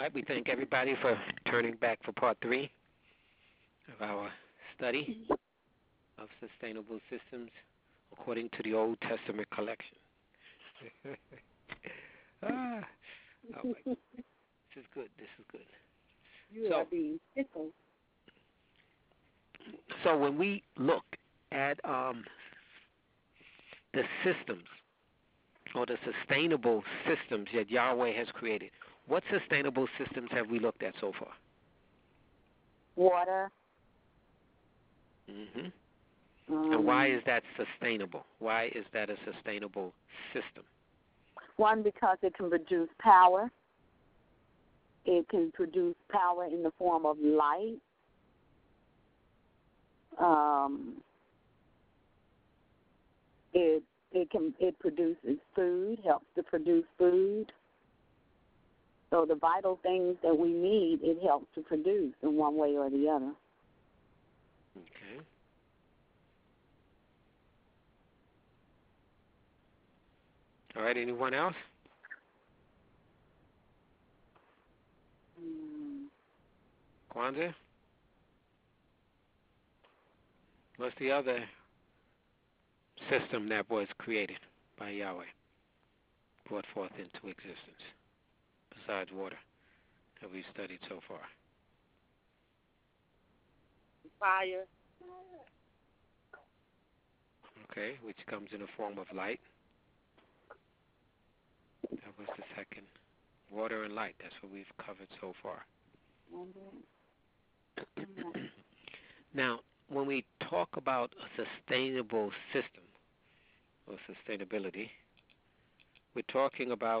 right, we thank everybody for turning back for part 3 of our study of sustainable systems according to the Old Testament collection. Oh my, this is good. This is good. You are being tickled. So when we look at the systems or the sustainable systems that Yahweh has created, what sustainable systems have we looked at so far? Water. Mm-hmm. And why is that sustainable? Why is that a sustainable system? One, because it can produce power. It can produce power in the form of light. It produces food, helps to produce food. So the vital things that we need, it helps to produce in one way or the other. Okay. All right, anyone else? Kwanzaa? What's the other system that was created by Yahweh, brought forth into existence, besides water, that we've studied so far? Fire. Okay, which comes in the form of light. That was the second. Water and light, that's what we've covered so far. Now, when we talk about a sustainable system or sustainability, we're talking about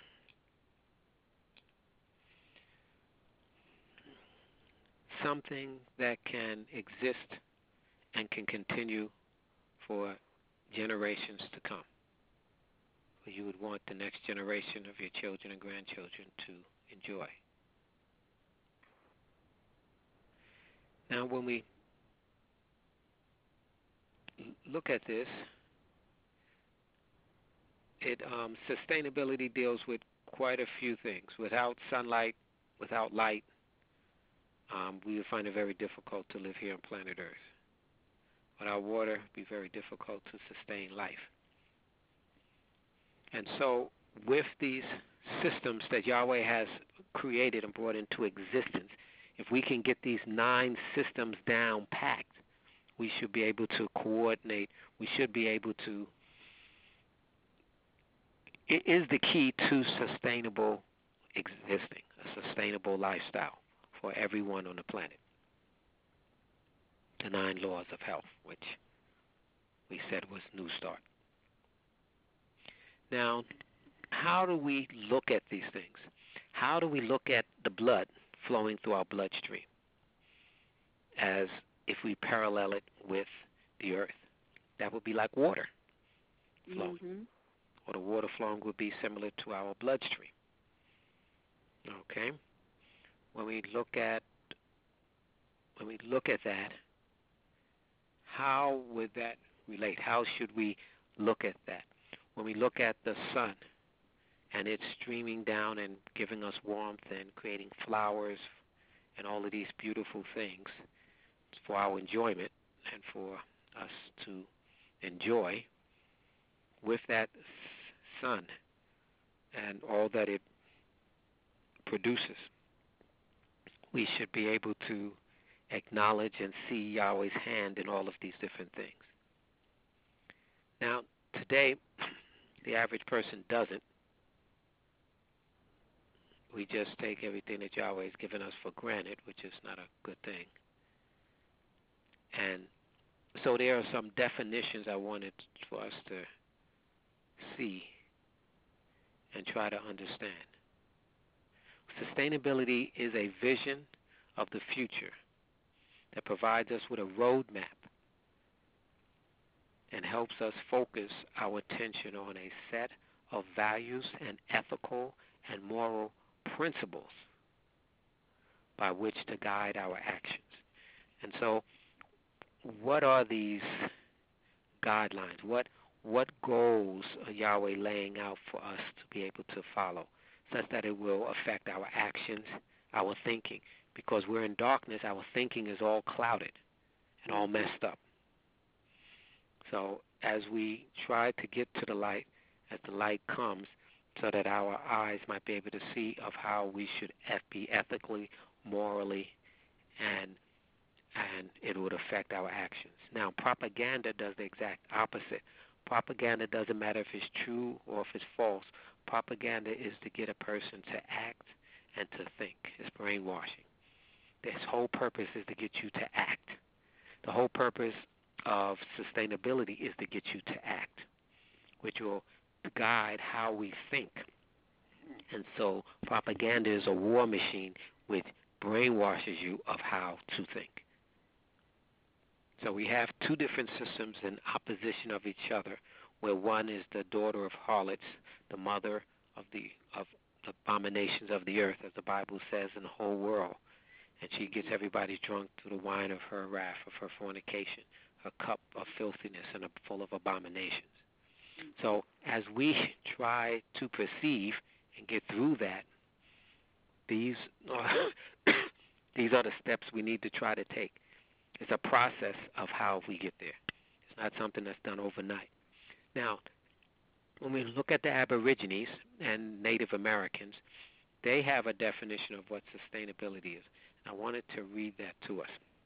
something that can exist and can continue for generations to come. You would want the next generation of your children and grandchildren to enjoy. Now, when we look at this, sustainability deals with quite a few things. Without sunlight, without light, we would find it very difficult to live here on planet Earth. Without water, it would be very difficult to sustain life. And so, with these systems that Yahweh has created and brought into existence, if we can get these 9 systems down packed, we should be able to coordinate. We should be able to. It is the key to sustainable existing, a sustainable lifestyle for everyone on the planet. The 9 laws of health, which we said was New Start. Now, how do we look at these things? How do we look at the blood flowing through our bloodstream as if we parallel it with the earth? That would be like water flowing. Mm-hmm. Or the water flowing would be similar to our bloodstream. Okay? When we look at that, how would that relate? How should we look at that? When we look at the sun and it's streaming down and giving us warmth and creating flowers and all of these beautiful things for our enjoyment and for us to enjoy, with that sun and all that it produces, we should be able to acknowledge and see Yahweh's hand in all of these different things. Now, today, the average person doesn't. We just take everything that Yahweh has given us for granted, which is not a good thing. And so there are some definitions I wanted for us to see and try to understand. Sustainability is a vision of the future that provides us with a roadmap and helps us focus our attention on a set of values and ethical and moral principles by which to guide our actions. And so, what are these guidelines? What goals are Yahweh laying out for us to be able to follow? such that it will affect our actions, our thinking. Because we're in darkness, our thinking is all clouded and all messed up. So as we try to get to the light, as the light comes, so that our eyes might be able to see of how we should be ethically, morally, and it would affect our actions. Now, propaganda does the exact opposite. Propaganda doesn't matter if it's true or if it's false. Propaganda is to get a person to act and to think. It's brainwashing. Its whole purpose is to get you to act. The whole purpose of sustainability is to get you to act, which will guide how we think. And so propaganda is a war machine which brainwashes you of how to think. So we have two different systems in opposition of each other, where one is the daughter of harlots, the mother of the abominations of the earth, as the Bible says, in the whole world. And she gets everybody drunk through the wine of her wrath, of her fornication, her cup of filthiness and full of abominations. So as we try to perceive and get through that, these are the steps we need to try to take. It's a process of how we get there. It's not something that's done overnight. Now, when we look at the Aborigines and Native Americans, they have a definition of what sustainability is. I wanted to read that to us.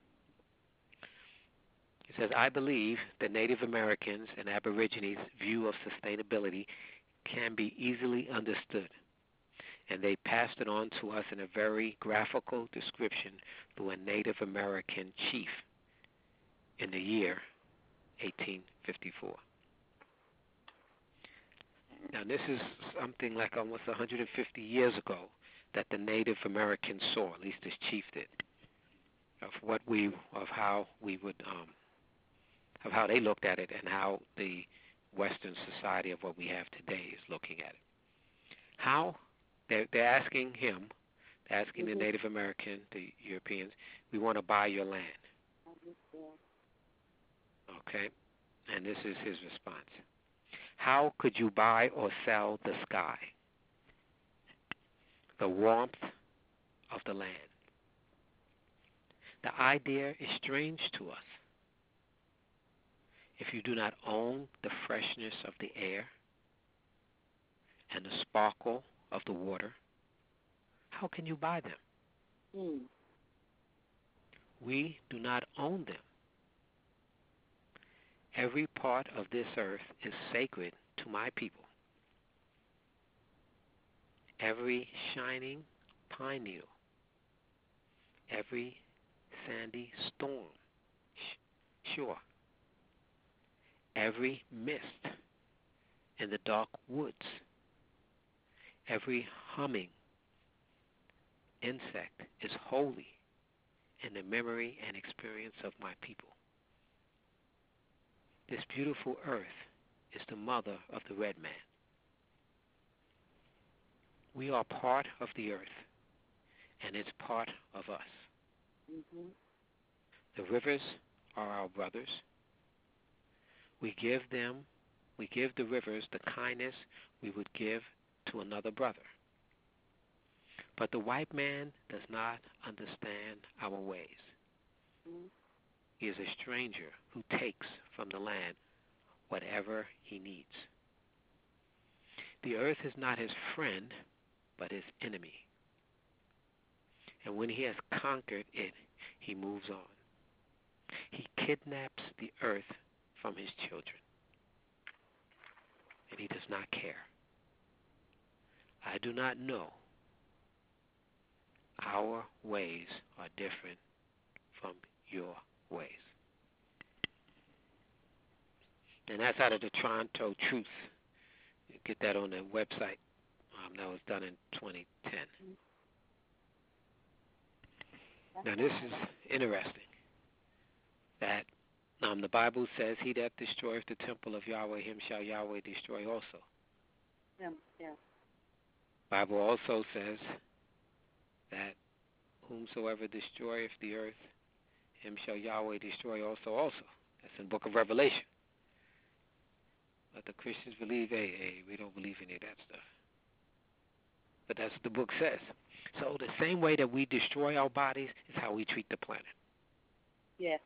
It says, I believe the Native Americans and Aborigines' view of sustainability can be easily understood, and they passed it on to us in a very graphical description through a Native American chief in the year 1854. Now, this is something like almost 150 years ago that the Native Americans saw, at least this chief did, of how they looked at it and how the Western society of what we have today is looking at it. How they're asking him, they're asking the Native American, the Europeans, we want to buy your land. Okay, and this is his response. How could you buy or sell the sky, the warmth of the land? The idea is strange to us. If you do not own the freshness of the air and the sparkle of the water, how can you buy them? We do not own them. Every part of this earth is sacred to my people. Every shining pine needle, every sandy storm shore, every mist in the dark woods, every humming insect is holy in the memory and experience of my people. This beautiful earth is the mother of the red man. We are part of the earth, and it's part of us. The rivers are our brothers. We give the rivers the kindness we would give to another brother. But the white man does not understand our ways. He is a stranger who takes from the land whatever he needs. The earth is not his friend, but his enemy. And when he has conquered it, he moves on. He kidnaps the earth from his children, and he does not care. I do not know. Our ways are different from your ways. And that's out of the Toronto Truth. You get that on the website. That was done in 2010. Now this is interesting. That the Bible says, he that destroyeth the temple of Yahweh, him shall Yahweh destroy also. Yeah. Bible also says that whomsoever destroyeth the earth, him shall Yahweh destroy also. That's in the book of Revelation. But the Christians believe, we don't believe any of that stuff. but that's what the book says. So the same way that we destroy our bodies is how we treat the planet. Yes.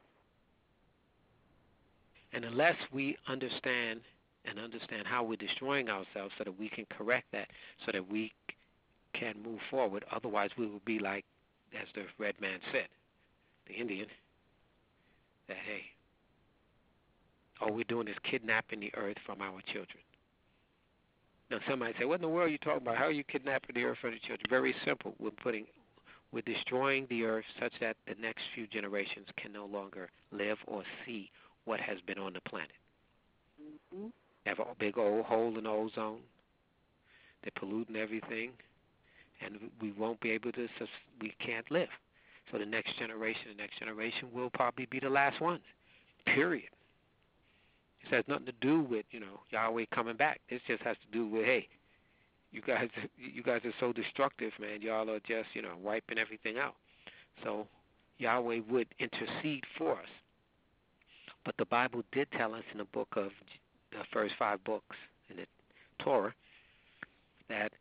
And unless we understand how we're destroying ourselves so that we can correct that, so that we can move forward, otherwise we will be like, as the red man said, the Indian, that, hey, all we're doing is kidnapping the earth from our children. Now, somebody say, what in the world are you talking about? How are you kidnapping the earth from the children? Very simple. We're destroying the earth such that the next few generations can no longer live or see what has been on the planet. Mm-hmm. They have a big old hole in the ozone. They're polluting everything, and we won't be able to, we can't live. So the next generation will probably be the last ones, period. This has nothing to do with, Yahweh coming back. This just has to do with, hey, you guys are so destructive, man. Y'all are just, wiping everything out. So Yahweh would intercede for us. But the Bible did tell us in the book of the first 5 books in the Torah that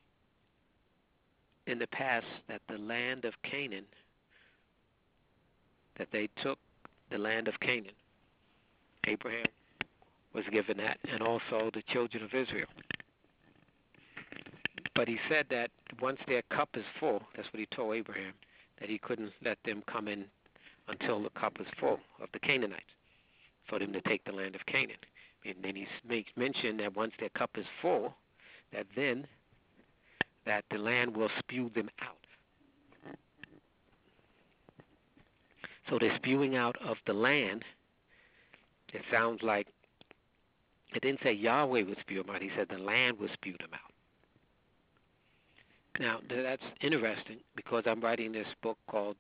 in the past that the land of Canaan, that they took the land of Canaan. Abraham was given that, and also the children of Israel. But he said that once their cup is full, that's what he told Abraham, that he couldn't let them come in until the cup is full of the Canaanites, for them to take the land of Canaan. And then he makes mention that once their cup is full, that then that the land will spew them out. So the spewing out of the land, it sounds like, it didn't say Yahweh would spew them out. He said the land would spew them out. Now, that's interesting because I'm writing this book called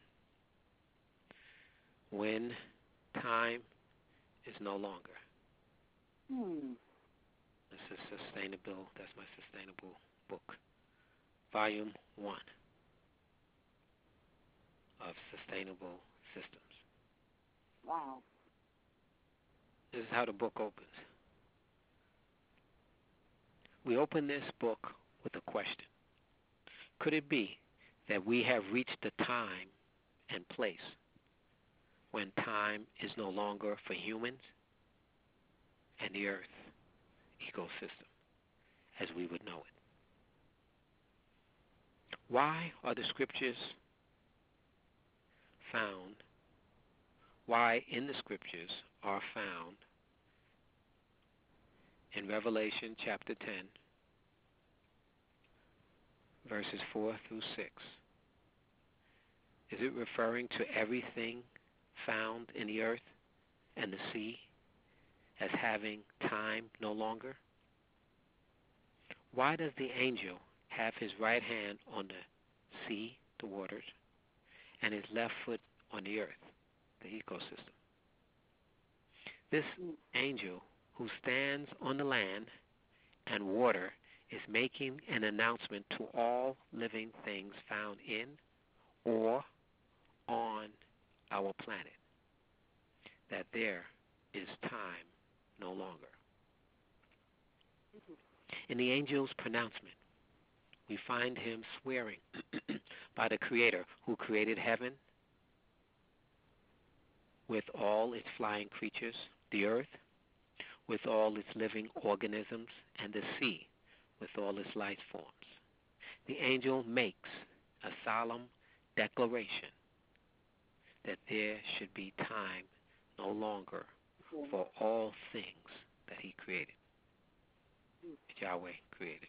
When Time is No Longer. This is sustainable. That's my sustainable book. Volume 1 of Sustainable Systems. Wow. This is how the book opens. We open this book with a question. Could it be that we have reached the time and place when time is no longer for humans and the earth ecosystem as we would know it? Why are the scriptures found? Why in the scriptures are found in Revelation chapter 10, verses 4 through 6? Is it referring to everything found in the earth and the sea as having time no longer? Why does the angel have his right hand on the sea, the waters, and his left foot on the earth, the ecosystem? This angel who stands on the land and water is making an announcement to all living things found in or on our planet that there is time no longer. In the angel's pronouncement, we find him swearing by the Creator who created heaven with all its flying creatures, the earth with all its living organisms, and the sea with all its life forms. The angel makes a solemn declaration that there should be time no longer for all things that he created, that Yahweh created.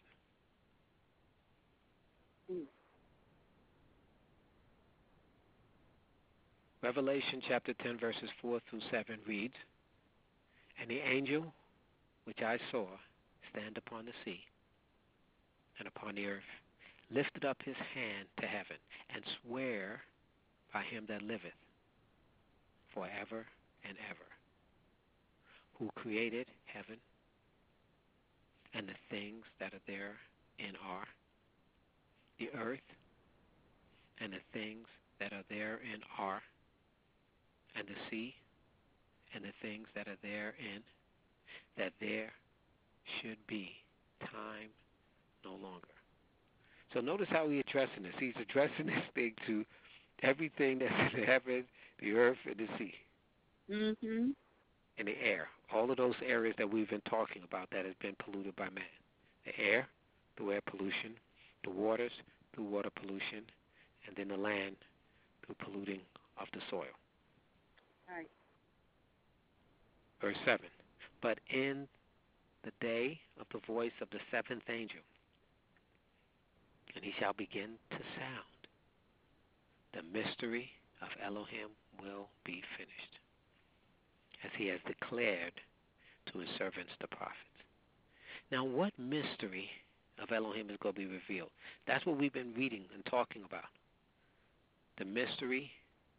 Revelation chapter 10 verses 4 through 7 reads, "And the angel which I saw stand upon the sea and upon the earth lifted up his hand to heaven and sware by him that liveth forever and ever, who created heaven and the things that are therein are, the earth and the things that are therein are, and the sea and the things that are therein, that there should be time no longer." So notice how he's addressing this. He's addressing this thing to everything that's in the heaven, the earth, and the sea, Mhm. and the air. All of those areas that we've been talking about that has been polluted by man. The air, through air pollution, the waters, through water pollution, and then the land through polluting of the soil. Right. Verse 7. But in the day of the voice of the seventh angel, and he shall begin to sound, the mystery of Elohim will be finished, as he has declared to his servants the prophets. Now, what mystery of Elohim is going to be revealed? That's what we've been reading and talking about. The mystery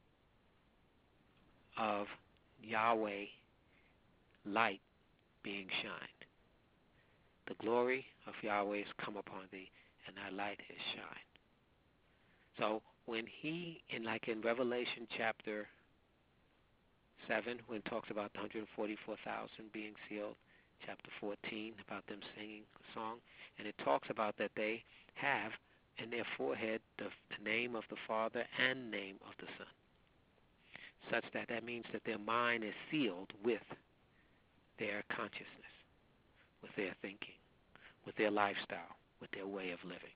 of Yahweh light being shined. The glory of Yahweh has come upon thee, and thy light has shined. So when he, in Revelation chapter 7, when it talks about the 144,000 being sealed, chapter 14, about them singing a song, and it talks about that they have in their forehead the name of the Father and name of the Son, such that means that their mind is sealed with their consciousness, with their thinking, with their lifestyle, with their way of living.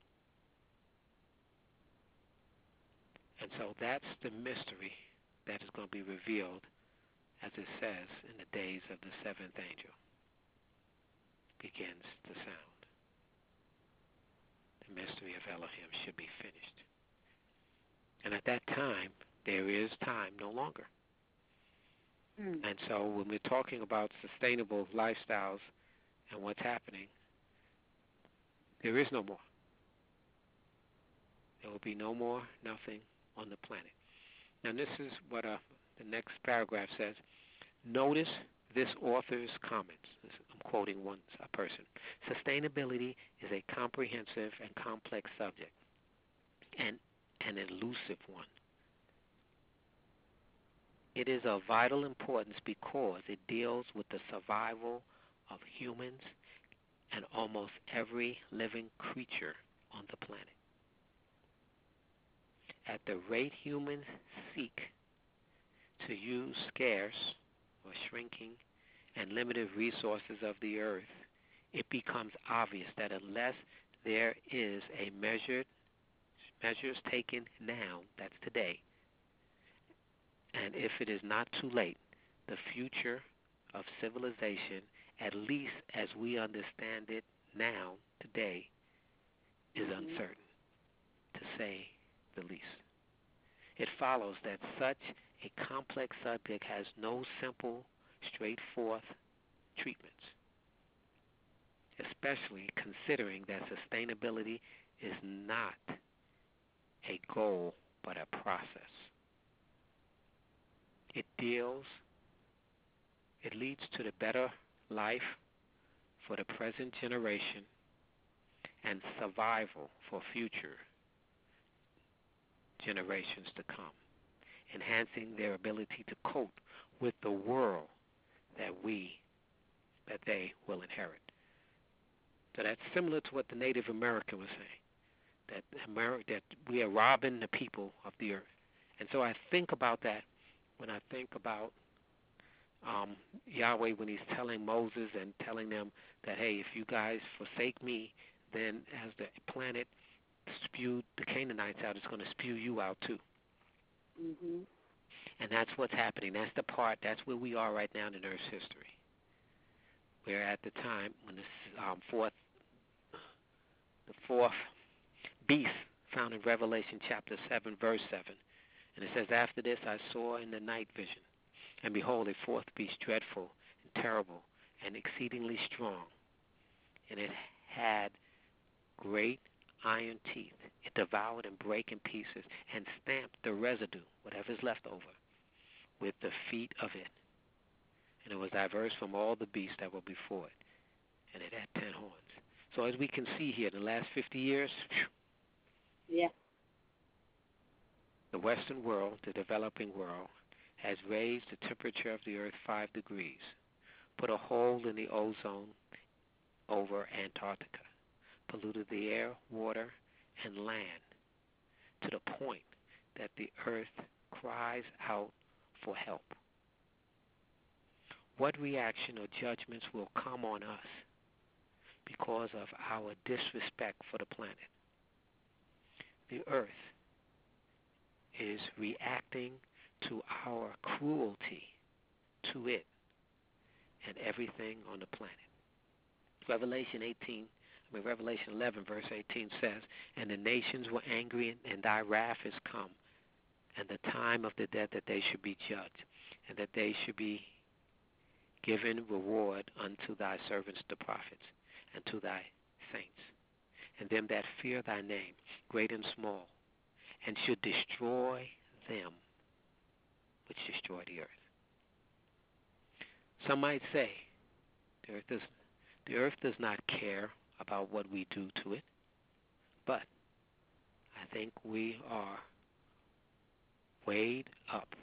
And so that's the mystery that is going to be revealed, as it says, in the days of the seventh angel begins to sound. The mystery of Elohim should be finished. And at that time, there is time no longer. And so when we're talking about sustainable lifestyles and what's happening, there is no more. There will be no more, nothing on the planet. Now this is what the next paragraph says. Notice this author's comments. I'm quoting a person. Sustainability is a comprehensive and complex subject, and an elusive one. It is of vital importance because it deals with the survival of humans and almost every living creature on the planet. At the rate humans seek to use scarce or shrinking and limited resources of the earth, it becomes obvious that unless there is a measures taken now, that's today, and if it is not too late, the future of civilization, at least as we understand it now, today, is uncertain, to say the least. It follows that such a complex subject has no simple, straightforward treatments, especially considering that sustainability is not a goal but a process. It leads to the better life for the present generation and survival for future generations to come, enhancing their ability to cope with the world that they will inherit. So that's similar to what the Native American was saying, that we are robbing the people of the earth. And so I think about that when I think about Yahweh when he's telling Moses and telling them that, hey, if you guys forsake me, then as the planet spewed the Canaanites out, it's going to spew you out too. And that's what's happening. That's the part, that's where we are right now in Earth's history. We're at the time when the fourth beast found in Revelation chapter 7, verse 7. And it says, after this I saw in the night vision, and behold, a fourth beast, dreadful and terrible and exceedingly strong. And it had great iron teeth. It devoured and brake in pieces and stamped the residue, whatever's left over, with the feet of it. And it was diverse from all the beasts that were before it. And it had 10 horns. So as we can see here, in the last 50 years, the Western world, the developing world, has raised the temperature of the earth 5 degrees, put a hole in the ozone over Antarctica, polluted the air, water, and land to the point that the earth cries out for help? What reaction or judgments will come on us because of our disrespect for the planet? The earth is reacting to our cruelty to it and everything on the planet. Revelation 11, verse 18 says, "And the nations were angry, and thy wrath is come, and the time of the dead that they should be judged, and that they should be given reward unto thy servants the prophets, and to thy saints, and them that fear thy name, great and small, and should destroy them which destroy the earth." Some might say the earth does not care about what we do to it, but I think we are weighed up,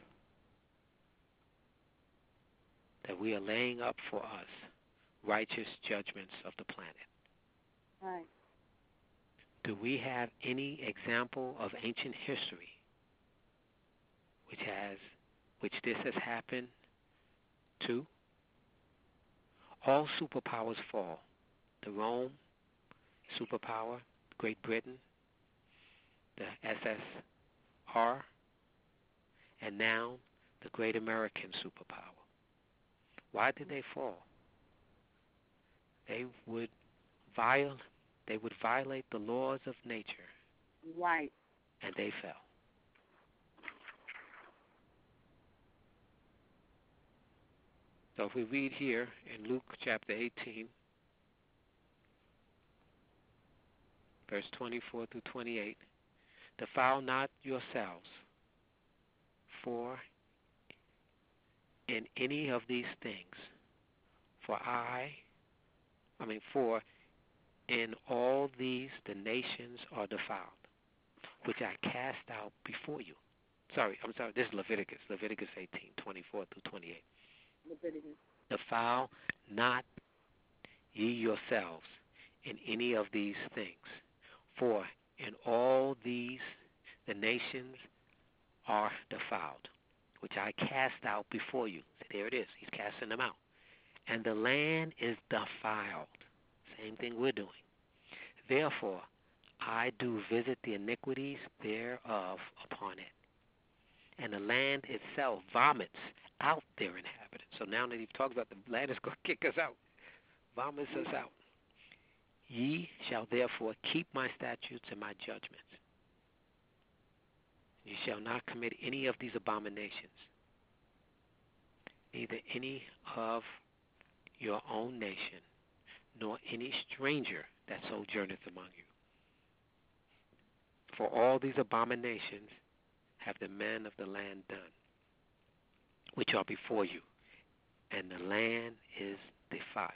that we are laying up for us righteous judgments of the planet. Right. Do we have any example of ancient history which this has happened to? All superpowers fall. The Rome superpower, Great Britain, the SSR, and now the great American superpower. Why did they fall? They would violate the laws of nature. Right. And they fell. So if we read here in Luke chapter 18, verse 24 through 28, "Defile not yourselves, for in any of these things, for in all these the nations are defiled, which I cast out before you." This is Leviticus 18, 24 through 28. Leviticus. "Defile not ye yourselves in any of these things, for in all these the nations are defiled, which I cast out before you." So there it is. He's casting them out. "And the land is defiled." Same thing we're doing. "Therefore I do visit the iniquities thereof upon it. And the land itself vomits out their inhabitants." So now that he talks about the land is going to kick us out, vomits us out. "Ye shall therefore keep my statutes and my judgments. You shall not commit any of these abominations, neither any of your own nation, nor any stranger that sojourneth among you. For all these abominations have the men of the land done, which are before you, and the land is defiled.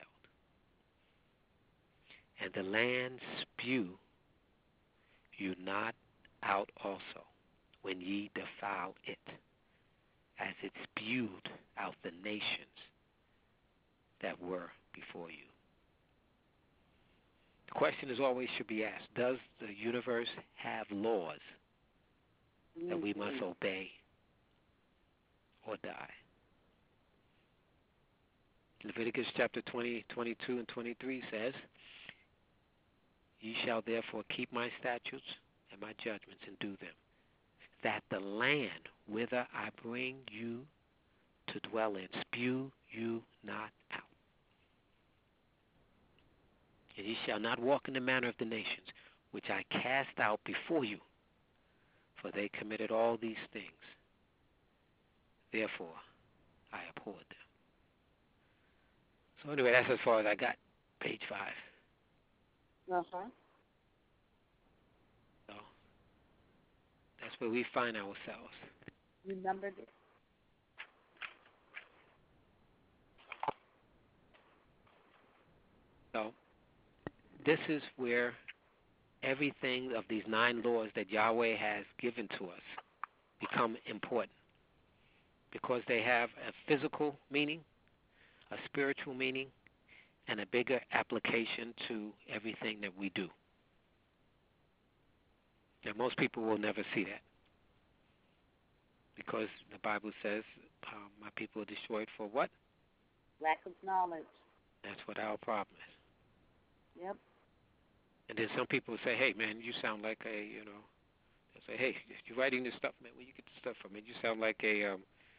And the land spew you not out also, when ye defile it, as it spewed out the nations that were before you." The question is always should be asked, does the universe have laws that we must obey or die? Leviticus chapter 20, 22, and 23 says, "Ye shall therefore keep my statutes and my judgments and do them, that the land whither I bring you to dwell in spew you not out. And ye shall not walk in the manner of the nations, which I cast out before you, for they committed all these things. Therefore I abhorred them." So anyway, that's as far as I got. Page 5. Uh-huh. So that's where we find ourselves. Remember this. So this is where everything of these 9 laws that Yahweh has given to us become important, because they have a physical meaning, a spiritual meaning, and a bigger application to everything that we do. And most people will never see that because the Bible says, my people are destroyed for what? Lack of knowledge. That's what our problem is. Yep. And then some people say, hey, man, you sound like a, they'll say, hey, you're writing this stuff, man, where you get this stuff from? Man, you sound like a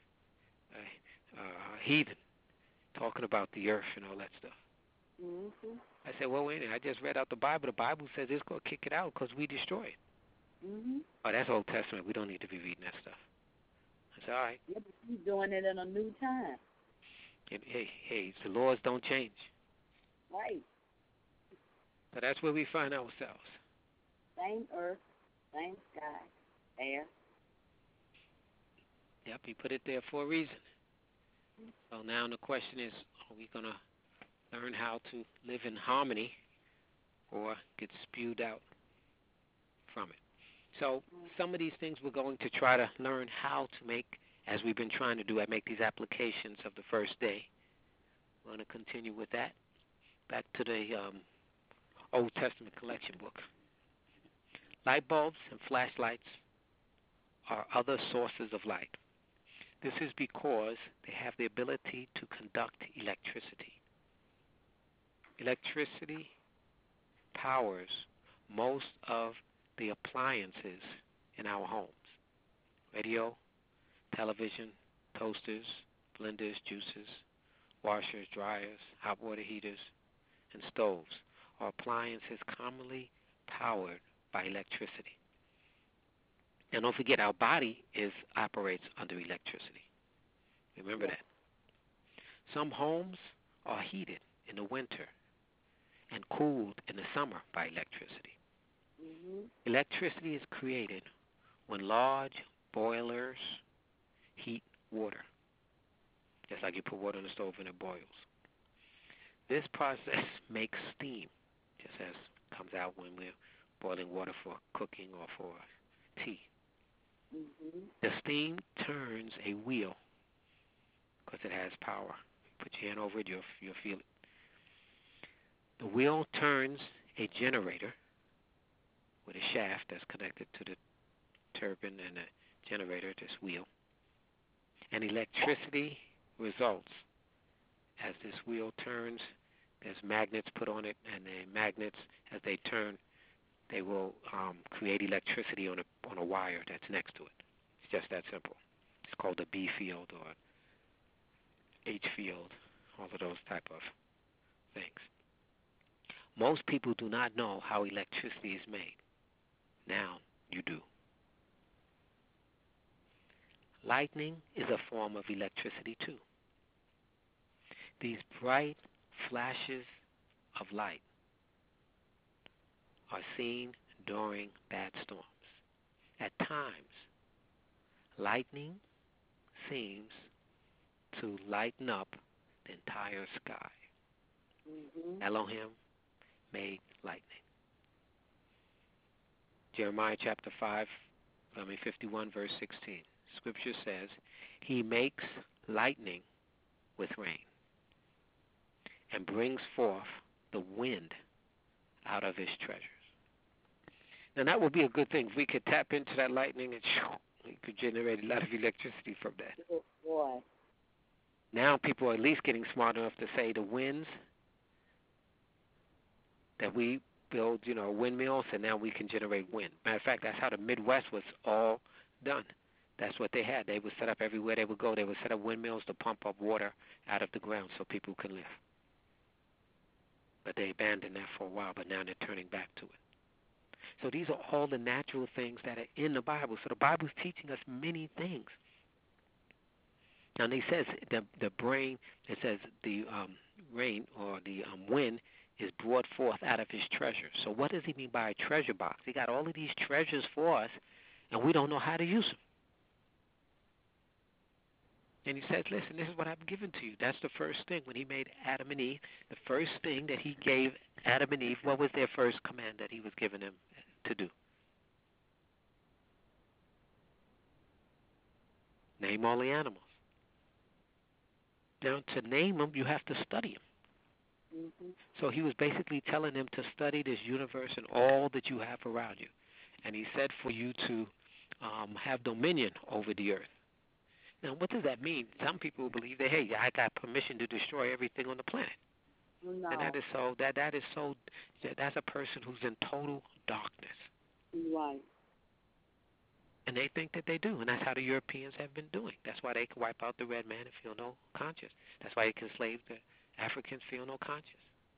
heathen talking about the earth and all that stuff. Mm-hmm. I said, well, wait a minute, I just read out the Bible. The Bible says it's going to kick it out because we destroy it. Mm-hmm. Oh, that's Old Testament. We don't need to be reading that stuff. I said, all right. Yeah, but he's doing it in a new time. Hey, the laws don't change. Right. So that's where we find ourselves. Same earth, same sky, air. Yep, he put it there for a reason. So now the question is, are we going to learn how to live in harmony or get spewed out from it? So some of these things we're going to try to learn how to make, as we've been trying to do, make these applications of the first day. We're going to continue with that. Back to the Old Testament collection book. Light bulbs and flashlights are other sources of light. This is because they have the ability to conduct electricity. Electricity powers most of the appliances in our homes. Radio, television, toasters, blenders, juicers, washers, dryers, hot water heaters, and stoves are appliances commonly powered by electricity. Now, don't forget, our body operates under electricity. Remember that. Some homes are heated in the winter and cooled in the summer by electricity. Mm-hmm. Electricity is created when large boilers heat water, just like you put water on the stove and it boils. This process makes steam, just as comes out when we're boiling water for cooking or for tea. Mm-hmm. The steam turns a wheel because it has power. Put your hand over it, you'll feel it. The wheel turns a generator with a shaft that's connected to the turbine and the generator, this wheel. And electricity results as this wheel turns. There's magnets put on it, and the magnets, as they turn, they will create electricity on a wire that's next to it. It's just that simple. It's called a B field or H field, all of those type of things. Most people do not know how electricity is made. Now you do. Lightning is a form of electricity too. These bright flashes of light are seen during bad storms. At times, lightning seems to lighten up the entire sky. Mm-hmm. Elohim made lightning. Jeremiah chapter 51, verse 16. Scripture says, He makes lightning with rain and brings forth the wind out of His treasures. Now that would be a good thing. If we could tap into that lightning and we could generate a lot of electricity from that. Oh, boy. Now people are at least getting smart enough to say the winds that we build, windmills, and now we can generate wind. Matter of fact, that's how the Midwest was all done. That's what they had. They would set up everywhere they would go. They would set up windmills to pump up water out of the ground so people could live. But they abandoned that for a while, but now they're turning back to it. So these are all the natural things that are in the Bible. So the Bible is teaching us many things. Now, it says the brain, it says the rain or the wind is brought forth out of His treasure. So what does He mean by a treasure box? He got all of these treasures for us, and we don't know how to use them. And He says, listen, this is what I've given to you. That's the first thing. When He made Adam and Eve, the first thing that He gave Adam and Eve, what was their first command that He was giving them to do? Name all the animals. Now, to name them, you have to study them. Mm-hmm. So He was basically telling them to study this universe and all that you have around you. And he said for you to have dominion over the earth. Now, what does that mean? Some people believe that, hey, I got permission to destroy everything on the planet. No. And that's a person who's in total darkness. Right. And they think that they do, and that's how the Europeans have been doing. That's why they can wipe out the red man and feel no conscience. That's why they can enslave the Africans, feel no conscience.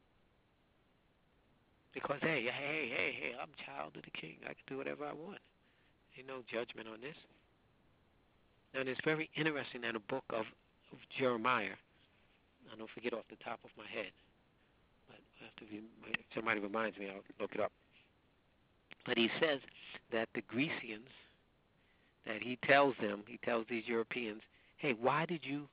Because, hey, I'm child of the king. I can do whatever I want. Ain't no judgment on this. And it's very interesting in the book of Jeremiah. I don't forget off the top of my head. But if somebody reminds me, I'll look it up. But he says that the Grecians, that he tells these Europeans, hey, why did you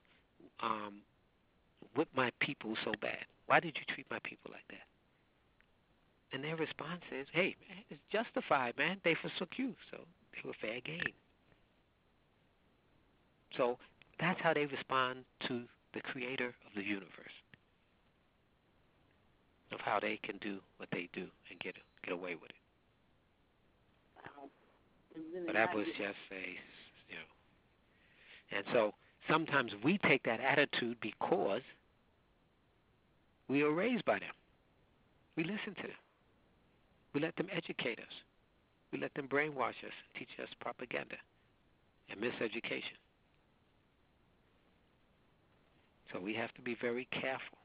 whip my people so bad? Why did you treat my people like that? And their response is, hey, man, it's justified, man. They forsook you, so they were fair game. So that's how they respond to the creator of the universe, of how they can do what they do and get away with it. Wow. Really, but that was just and so sometimes we take that attitude because we are raised by them. We listen to them. We let them educate us. We let them brainwash us, teach us propaganda and miseducation. So we have to be very careful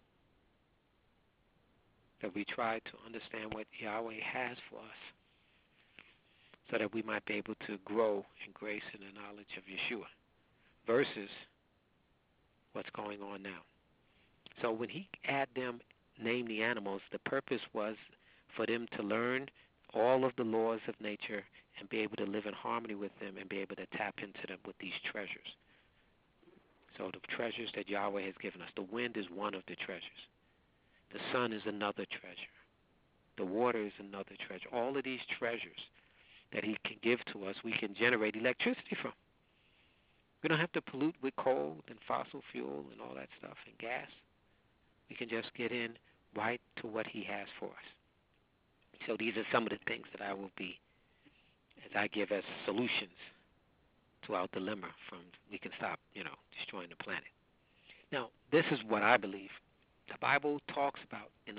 that we try to understand what Yahweh has for us so that we might be able to grow in grace and the knowledge of Yeshua versus what's going on now. So when he had them name the animals, the purpose was for them to learn all of the laws of nature and be able to live in harmony with them and be able to tap into them with these treasures. So the treasures that Yahweh has given us, the wind is one of the treasures. The sun is another treasure. The water is another treasure. All of these treasures that he can give to us, we can generate electricity from. We don't have to pollute with coal and fossil fuel and all that stuff and gas. We can just get in right to what he has for us. So these are some of the things that I will be, as I give as solutions to our dilemma from we can stop, destroying the planet. Now, this is what I believe. The Bible talks about in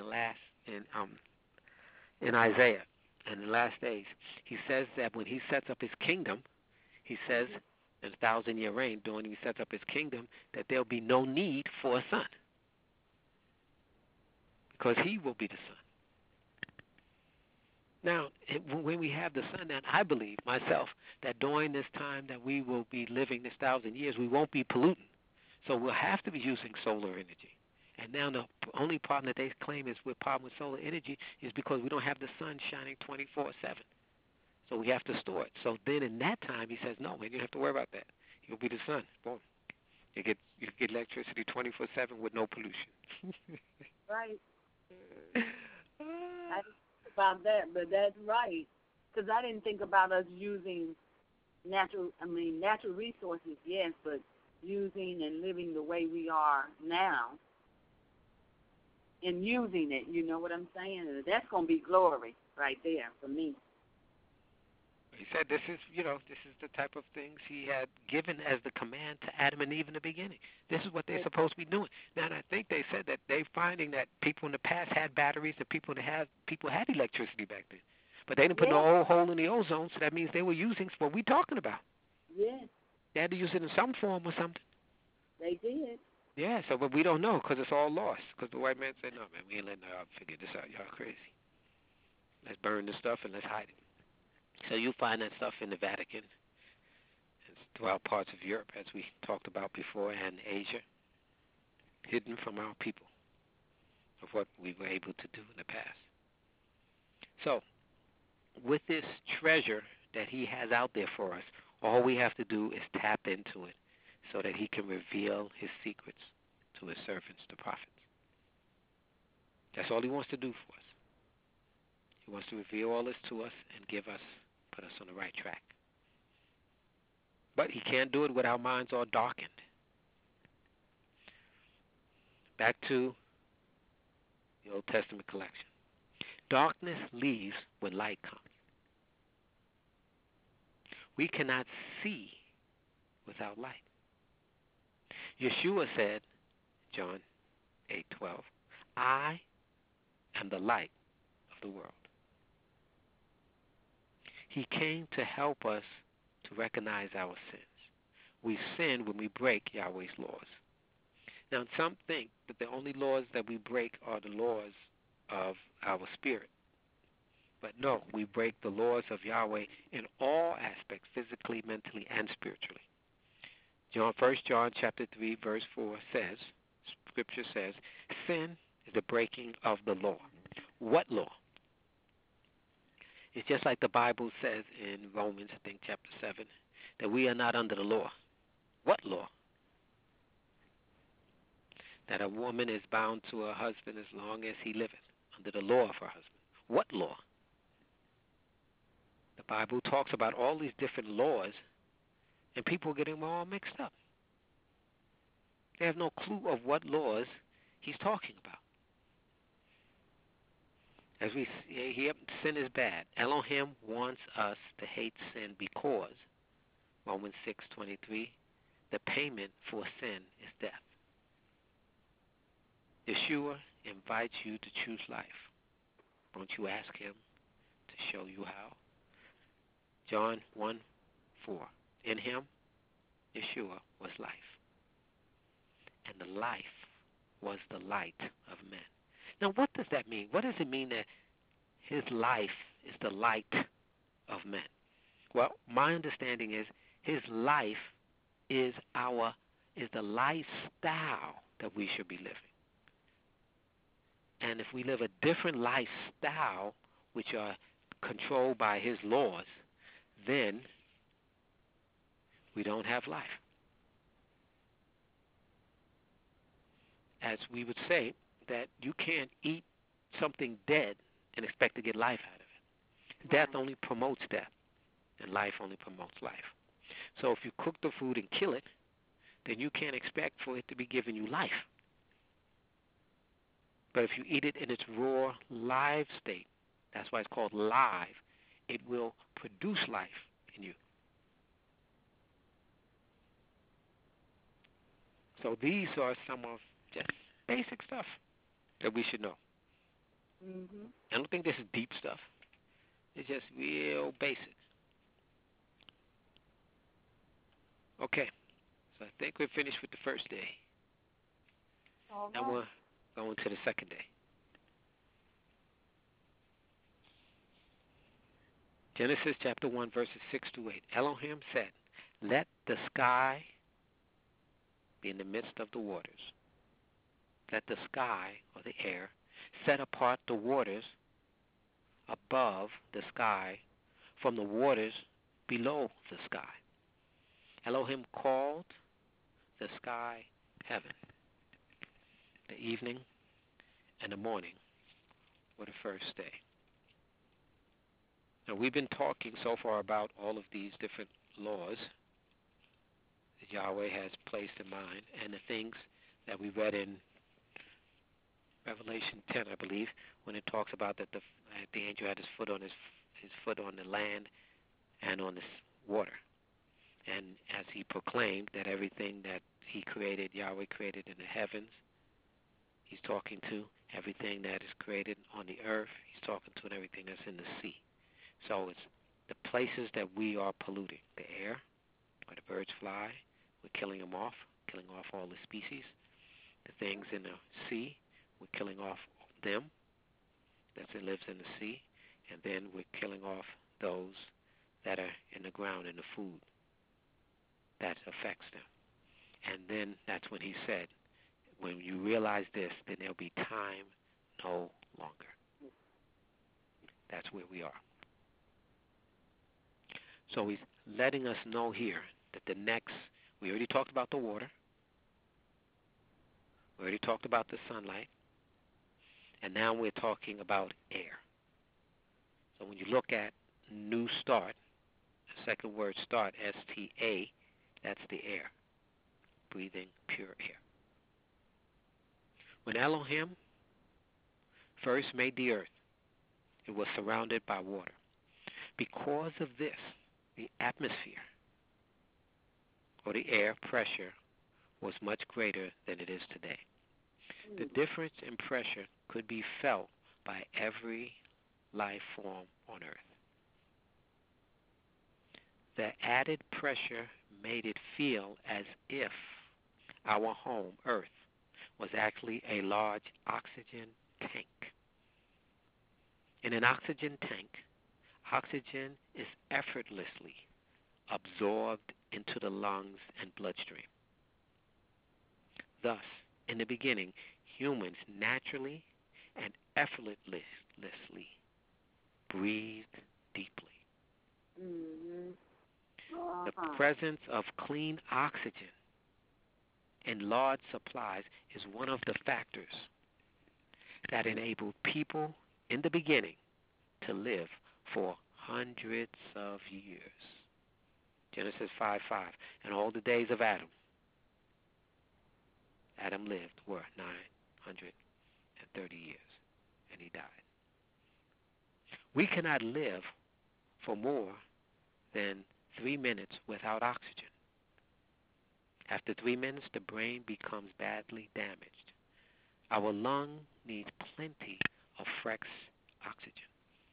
Isaiah, in the last days, he says that when he sets up his kingdom, he says in 1,000-year reign, when he sets up his kingdom, that there'll be no need for a son, because he will be the son. Now, when we have the sun, then I believe myself that during this time that we will be living this 1,000 years, we won't be polluting. So we'll have to be using solar energy. And now the only problem that they claim is with problem with solar energy is because we don't have the sun shining 24/7. So we have to store it. So then in that time, he says, no, man, you don't have to worry about that. You'll be the sun. Boom. You get electricity 24/7 with no pollution. Right. I didn't think about that, but that's right. Because I didn't think about us using natural resources, yes, but using and living the way we are now and using it, you know what I'm saying? That's going to be glory right there for me. He said this is the type of things he had given as the command to Adam and Eve in the beginning. This is what they're supposed to be doing. Now, and I think they said that they're finding that people in the past had batteries, that people had electricity back then. But they didn't put no hole in the ozone, so that means they were using what we're talking about. Yes. They had to use it in some form or something. They did. Yeah, but we don't know because it's all lost. Because the white man said, no, man, we ain't letting y'all figure this out. Y'all crazy. Let's burn this stuff and let's hide it. So you'll find that stuff in the Vatican and throughout parts of Europe, as we talked about before, and Asia, hidden from our people of what we were able to do in the past. So with this treasure that he has out there for us, all we have to do is tap into it so that he can reveal his secrets to his servants, the prophets. That's all he wants to do for us. He wants to reveal all this to us and put us on the right track. But he can't do it with our minds all darkened. Back to the Old Testament collection. Darkness leaves when light comes. We cannot see without light. Yeshua said, John 8:12, I am the light of the world. He came to help us to recognize our sins. We sin when we break Yahweh's laws. Now, some think that the only laws that we break are the laws of our spirit. But no, we break the laws of Yahweh in all aspects, physically, mentally, and spiritually. 1 John chapter 3, verse 4 says, Scripture says, sin is the breaking of the law. What law? It's just like the Bible says in Romans, I think, chapter 7, that we are not under the law. What law? That a woman is bound to her husband as long as he liveth, under the law of her husband. What law? The Bible talks about all these different laws, and people get them all mixed up. They have no clue of what laws he's talking about. As we hear, sin is bad. Elohim wants us to hate sin because, Romans 6:23, the payment for sin is death. Yeshua invites you to choose life. Won't you ask him to show you how? John 1:4. In him, Yeshua, was life. And the life was the light of men. Now, what does that mean? What does it mean that his life is the light of men? Well, my understanding is his life is the lifestyle that we should be living. And if we live a different lifestyle, which are controlled by his laws, then we don't have life. As we would say, that you can't eat something dead and expect to get life out of it. Death only promotes death, and life only promotes life. So if you cook the food and kill it, then you can't expect for it to be giving you life. But if you eat it in its raw, live state, that's why it's called live, it will produce life in you. So these are some of just basic stuff that we should know. Mm-hmm. I don't think this is deep stuff. It's just real basic. Okay, so I think we're finished with the first day. All Now we're going to the second day. Genesis chapter 1, verses 6 to 8. Elohim said, let the sky be in the midst of the waters. Let the sky, or the air, set apart the waters above the sky from the waters below the sky. Elohim called the sky heaven. The evening and the morning were the first day. Now, we've been talking so far about all of these different laws that Yahweh has placed in mind, and the things that we read in Revelation 10, I believe, when it talks about that the angel had his foot on the land and on the water. And as he proclaimed that everything that he created, Yahweh created in the heavens, he's talking to everything that is created on the earth. He's talking to everything that's in the sea. So it's the places that we are polluting. The air, where the birds fly, we're killing them off, killing off all the species. The things in the sea, we're killing off them that lives in the sea. And then we're killing off those that are in the ground, in the food that affects them. And then that's when he said, when you realize this, then there'll be time no longer. That's where we are. So he's letting us know here that we already talked about the water. We already talked about the sunlight. And now we're talking about air. So when you look at new start, the second word start, S-T-A, that's the air. Breathing pure air. When Elohim first made the earth, it was surrounded by water. Because of this, the atmosphere or the air pressure was much greater than it is today. The difference in pressure could be felt by every life form on Earth. The added pressure made it feel as if our home, Earth, was actually a large oxygen tank. In an oxygen tank, oxygen is effortlessly absorbed into the lungs and bloodstream. Thus, in the beginning, humans naturally and effortlessly breathed deeply. The presence of clean oxygen in large supplies is one of the factors that enabled people in the beginning to live for hundreds of years. Genesis 5:5. And all the days of Adam lived were 930 years, and he died. We cannot live for more than 3 minutes without oxygen. After 3 minutes, the brain becomes badly damaged. Our lung needs plenty of fresh oxygen.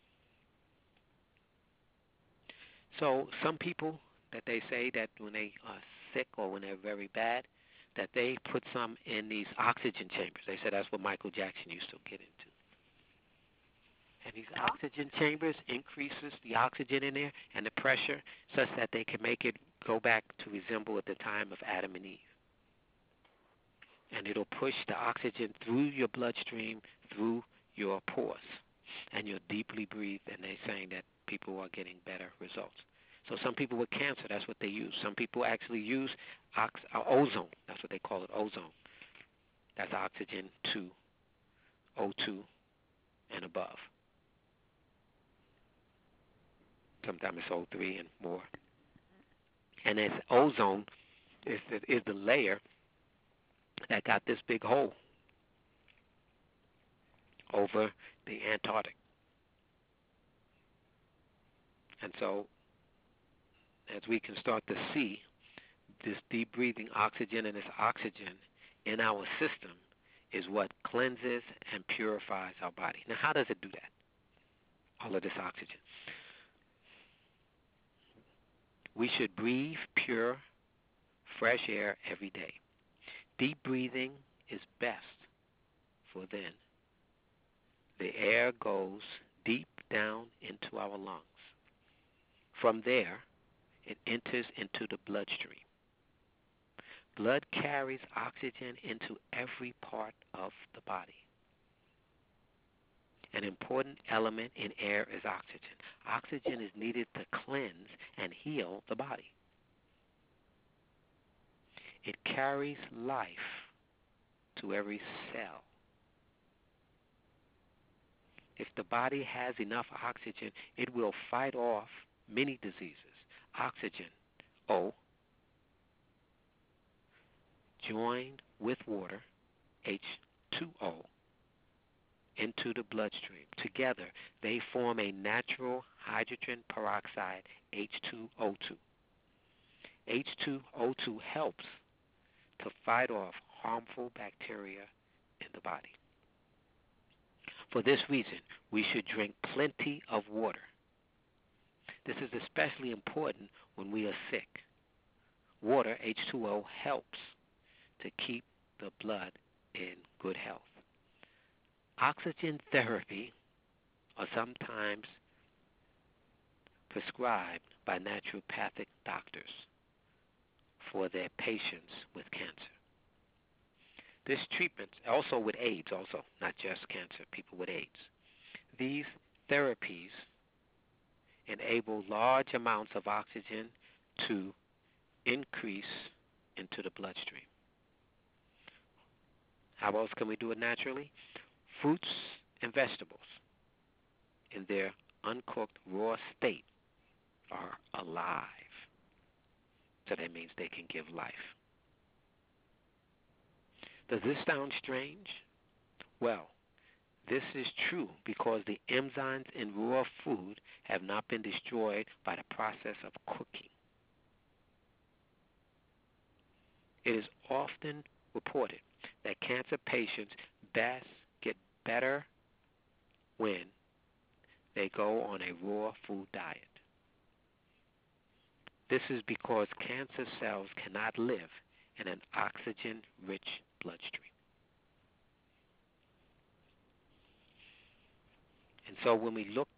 So some people that they say that when they are sick or when they're very bad, that they put some in these oxygen chambers. They said that's what Michael Jackson used to get into. And these oxygen chambers increases the oxygen in there and the pressure such that they can make it go back to resemble at the time of Adam and Eve. And it'll push the oxygen through your bloodstream, through your pores, and you'll deeply breathe, and they're saying that people are getting better results. So some people with cancer, that's what they use. Some people actually use ozone. That's what they call it, ozone. That's oxygen 2, O2, and above. Sometimes it's O3 and more. And as ozone is the layer that got this big hole over the Antarctic. And so as we can start to see, this deep breathing oxygen and this oxygen in our system is what cleanses and purifies our body. Now, how does it do that? All of this oxygen. We should breathe pure, fresh air every day. Deep breathing is best, for then the air goes deep down into our lungs. From there, it enters into the bloodstream. Blood carries oxygen into every part of the body. An important element in air is oxygen. Oxygen is needed to cleanse and heal the body. It carries life to every cell. If the body has enough oxygen, it will fight off many diseases. Oxygen, O, joined with water, H2O, into the bloodstream. Together, they form a natural hydrogen peroxide, H2O2. H2O2 helps to fight off harmful bacteria in the body. For this reason, we should drink plenty of water. This is especially important when we are sick. Water, H2O, helps to keep the blood in good health. Oxygen therapy are sometimes prescribed by naturopathic doctors for their patients with cancer. This treatment, also with AIDS, also, not just cancer, people with AIDS. These therapies enable large amounts of oxygen to increase into the bloodstream. How else can we do it naturally? Fruits and vegetables in their uncooked raw state are alive. So that means they can give life. Does this sound strange? Well, This is true because the enzymes in raw food have not been destroyed by the process of cooking. It is often reported that cancer patients get better when they go on a raw food diet. This is because cancer cells cannot live in an oxygen-rich bloodstream. And so when we look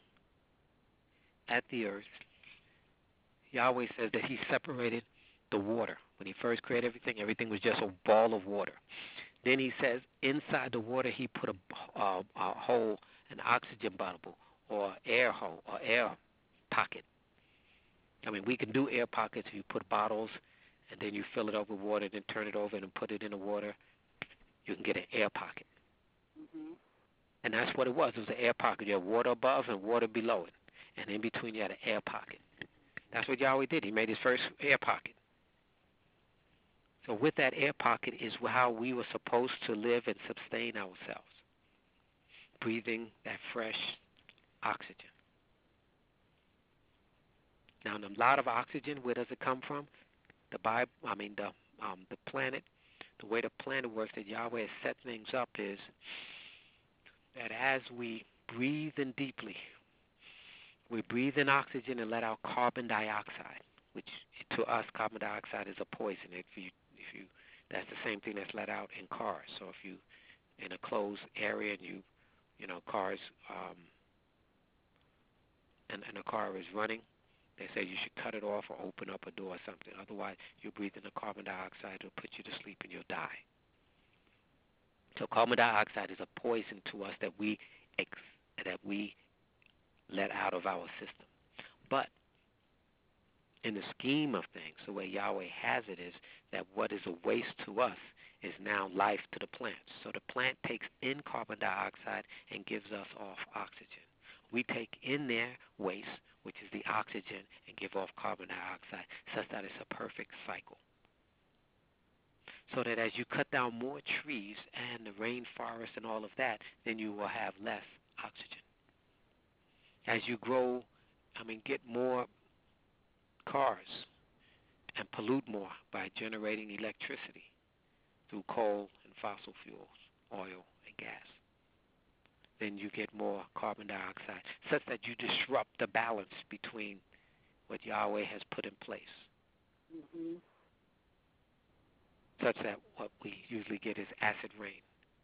at the earth, Yahweh says that he separated the water. When he first created everything, everything was just a ball of water. Then he says inside the water he put a hole, an oxygen bubble, or air hole, or air pocket. I mean, we can do air pockets if you put bottles and then you fill it up with water, then turn it over and put it in the water. You can get an air pocket. Mm-hmm. And that's what it was. It was an air pocket. You had water above and water below it. And in between you had an air pocket. That's what Yahweh did. He made his first air pocket. So with that air pocket is how we were supposed to live and sustain ourselves, breathing that fresh oxygen. Now, a lot of oxygen, where does it come from? The planet, the way the planet works, that Yahweh has set things up is that as we breathe in deeply, we breathe in oxygen and let out carbon dioxide, which to us, carbon dioxide is a poison. That's the same thing that's let out in cars. So if you in a closed area and cars, and a car is running, they say you should cut it off or open up a door or something. Otherwise, you breathe in the carbon dioxide, it'll put you to sleep and you'll die. So carbon dioxide is a poison to us that we let out of our system. But in the scheme of things, the way Yahweh has it is that what is a waste to us is now life to the plants. So the plant takes in carbon dioxide and gives us off oxygen. We take in their waste, which is the oxygen, and give off carbon dioxide, such that it's a perfect cycle. So that as you cut down more trees and the rainforest and all of that, then you will have less oxygen. As you get more cars and pollute more by generating electricity through coal and fossil fuels, oil and gas, then you get more carbon dioxide, such that you disrupt the balance between what Yahweh has put in place. Mm-hmm. Such that what we usually get is acid rain.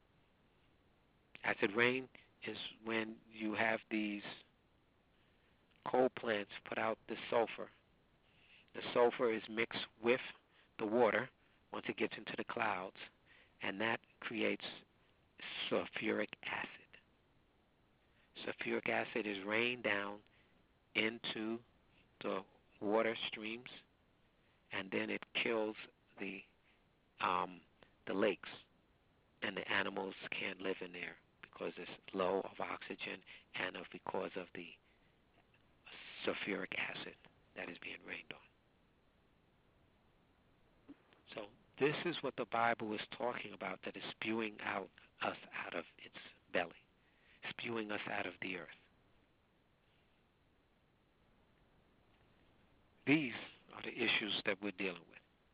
Acid rain is when you have these coal plants put out the sulfur. The sulfur is mixed with the water once it gets into the clouds, and that creates sulfuric acid. Sulfuric acid is rained down into the water streams, and then it kills the lakes, and the animals can't live in there because it's low of oxygen and because of the sulfuric acid that is being rained on. So this is what the Bible is talking about, that is spewing us out of its belly, spewing us out of the earth. These are the issues that we're dealing with.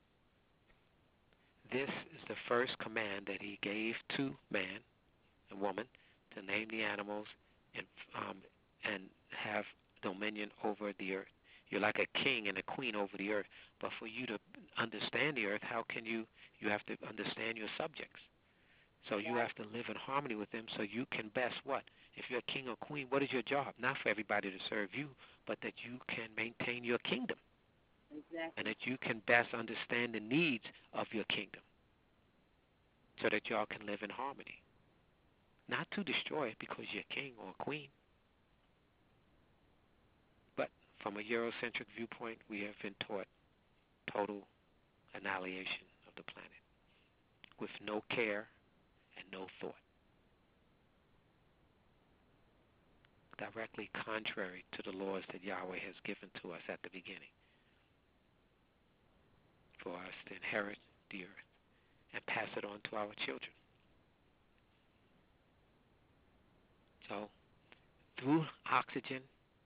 This is the first command that he gave to man and woman, to name the animals and have dominion over the earth. You're like a king and a queen over the earth. But for you to understand the earth, how can you have to understand your subjects. So you have to live in harmony with them so you can best what? If you're a king or queen, what is your job? Not for everybody to serve you, but that you can maintain your kingdom. Exactly. And that you can best understand the needs of your kingdom so that y'all can live in harmony. Not to destroy it because you're king or queen. But from a Eurocentric viewpoint, we have been taught total annihilation of the planet with no care and no thought. Directly contrary to the laws that Yahweh has given to us at the beginning for us to inherit the earth and pass it on to our children. So through oxygen,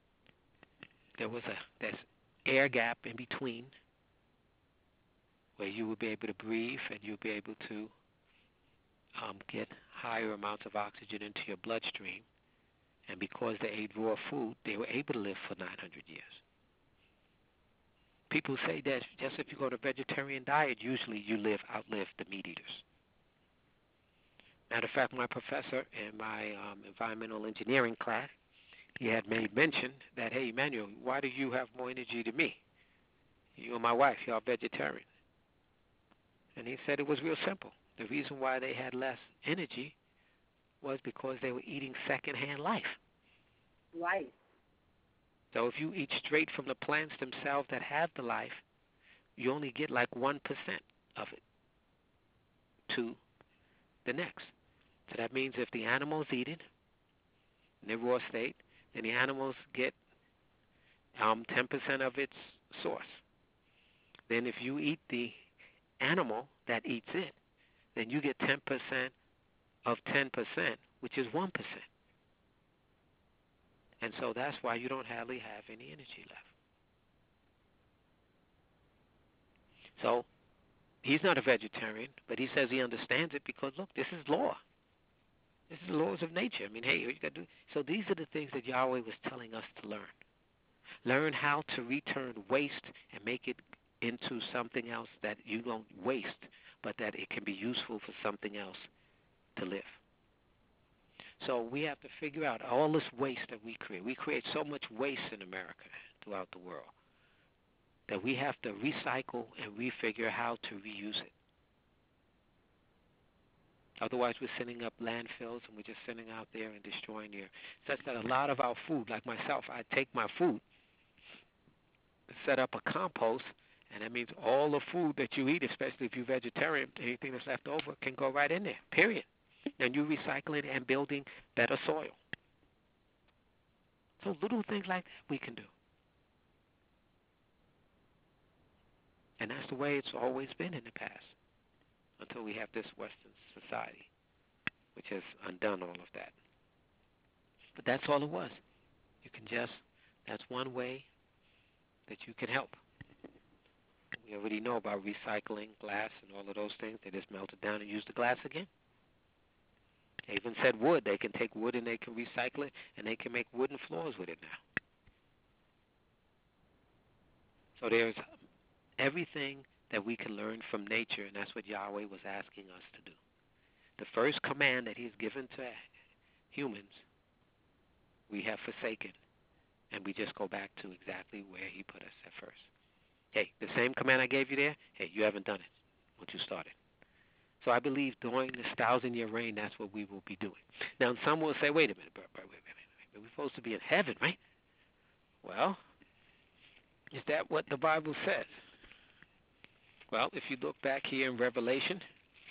there's air gap in between where you will be able to breathe and you'll be able to get higher amounts of oxygen into your bloodstream. And because they ate raw food, they were able to live for 900 years. People say that just if you go to a vegetarian diet, usually you outlive the meat eaters. Matter of fact, my professor in my environmental engineering class, he had made mention that, hey, Emmanuel, why do you have more energy than me? You and my wife, y'all vegetarian. And he said it was real simple. The reason why they had less energy was because they were eating secondhand life. Right. So if you eat straight from the plants themselves that have the life, you only get like 1% of it to the next. So that means if the animals eat it in their raw state, then the animals get 10% of its source. Then if you eat the animal that eats it, then you get 10% of 10%, which is 1%. And so that's why you don't hardly have any energy left. So he's not a vegetarian, but he says he understands it because, look, this is law. This is the laws of nature. I mean, hey, what you got to do? So these are the things that Yahweh was telling us to learn. Learn how to return waste and make it into something else that you don't waste, but that it can be useful for something else to live. So we have to figure out all this waste that we create. We create so much waste in America, throughout the world, that we have to recycle and refigure how to reuse it. Otherwise, we're sending up landfills and we're just sitting out there and destroying the earth. Such that a lot of our food, like myself, I take my food, set up a compost, and that means all the food that you eat, especially if you're vegetarian, anything that's left over can go right in there, period. And you're recycling and building better soil. So little things like that we can do. And that's the way it's always been in the past, until we have this Western society, which has undone all of that. But that's all it was. You can that's one way that you can help. We already know about recycling glass and all of those things. They just melt it down and use the glass again. They even said wood. They can take wood and they can recycle it, and they can make wooden floors with it now. So there's everything that we can learn from nature, and that's what Yahweh was asking us to do. The first command that he's given to humans, we have forsaken, and we just go back to exactly where he put us at first. Hey, the same command I gave you there, hey, you haven't done it once you started. So I believe during this 1,000-year reign, that's what we will be doing. Now, some will say, wait a minute, we're supposed to be in heaven, right? Well, is that what the Bible says? Well, if you look back here in Revelation,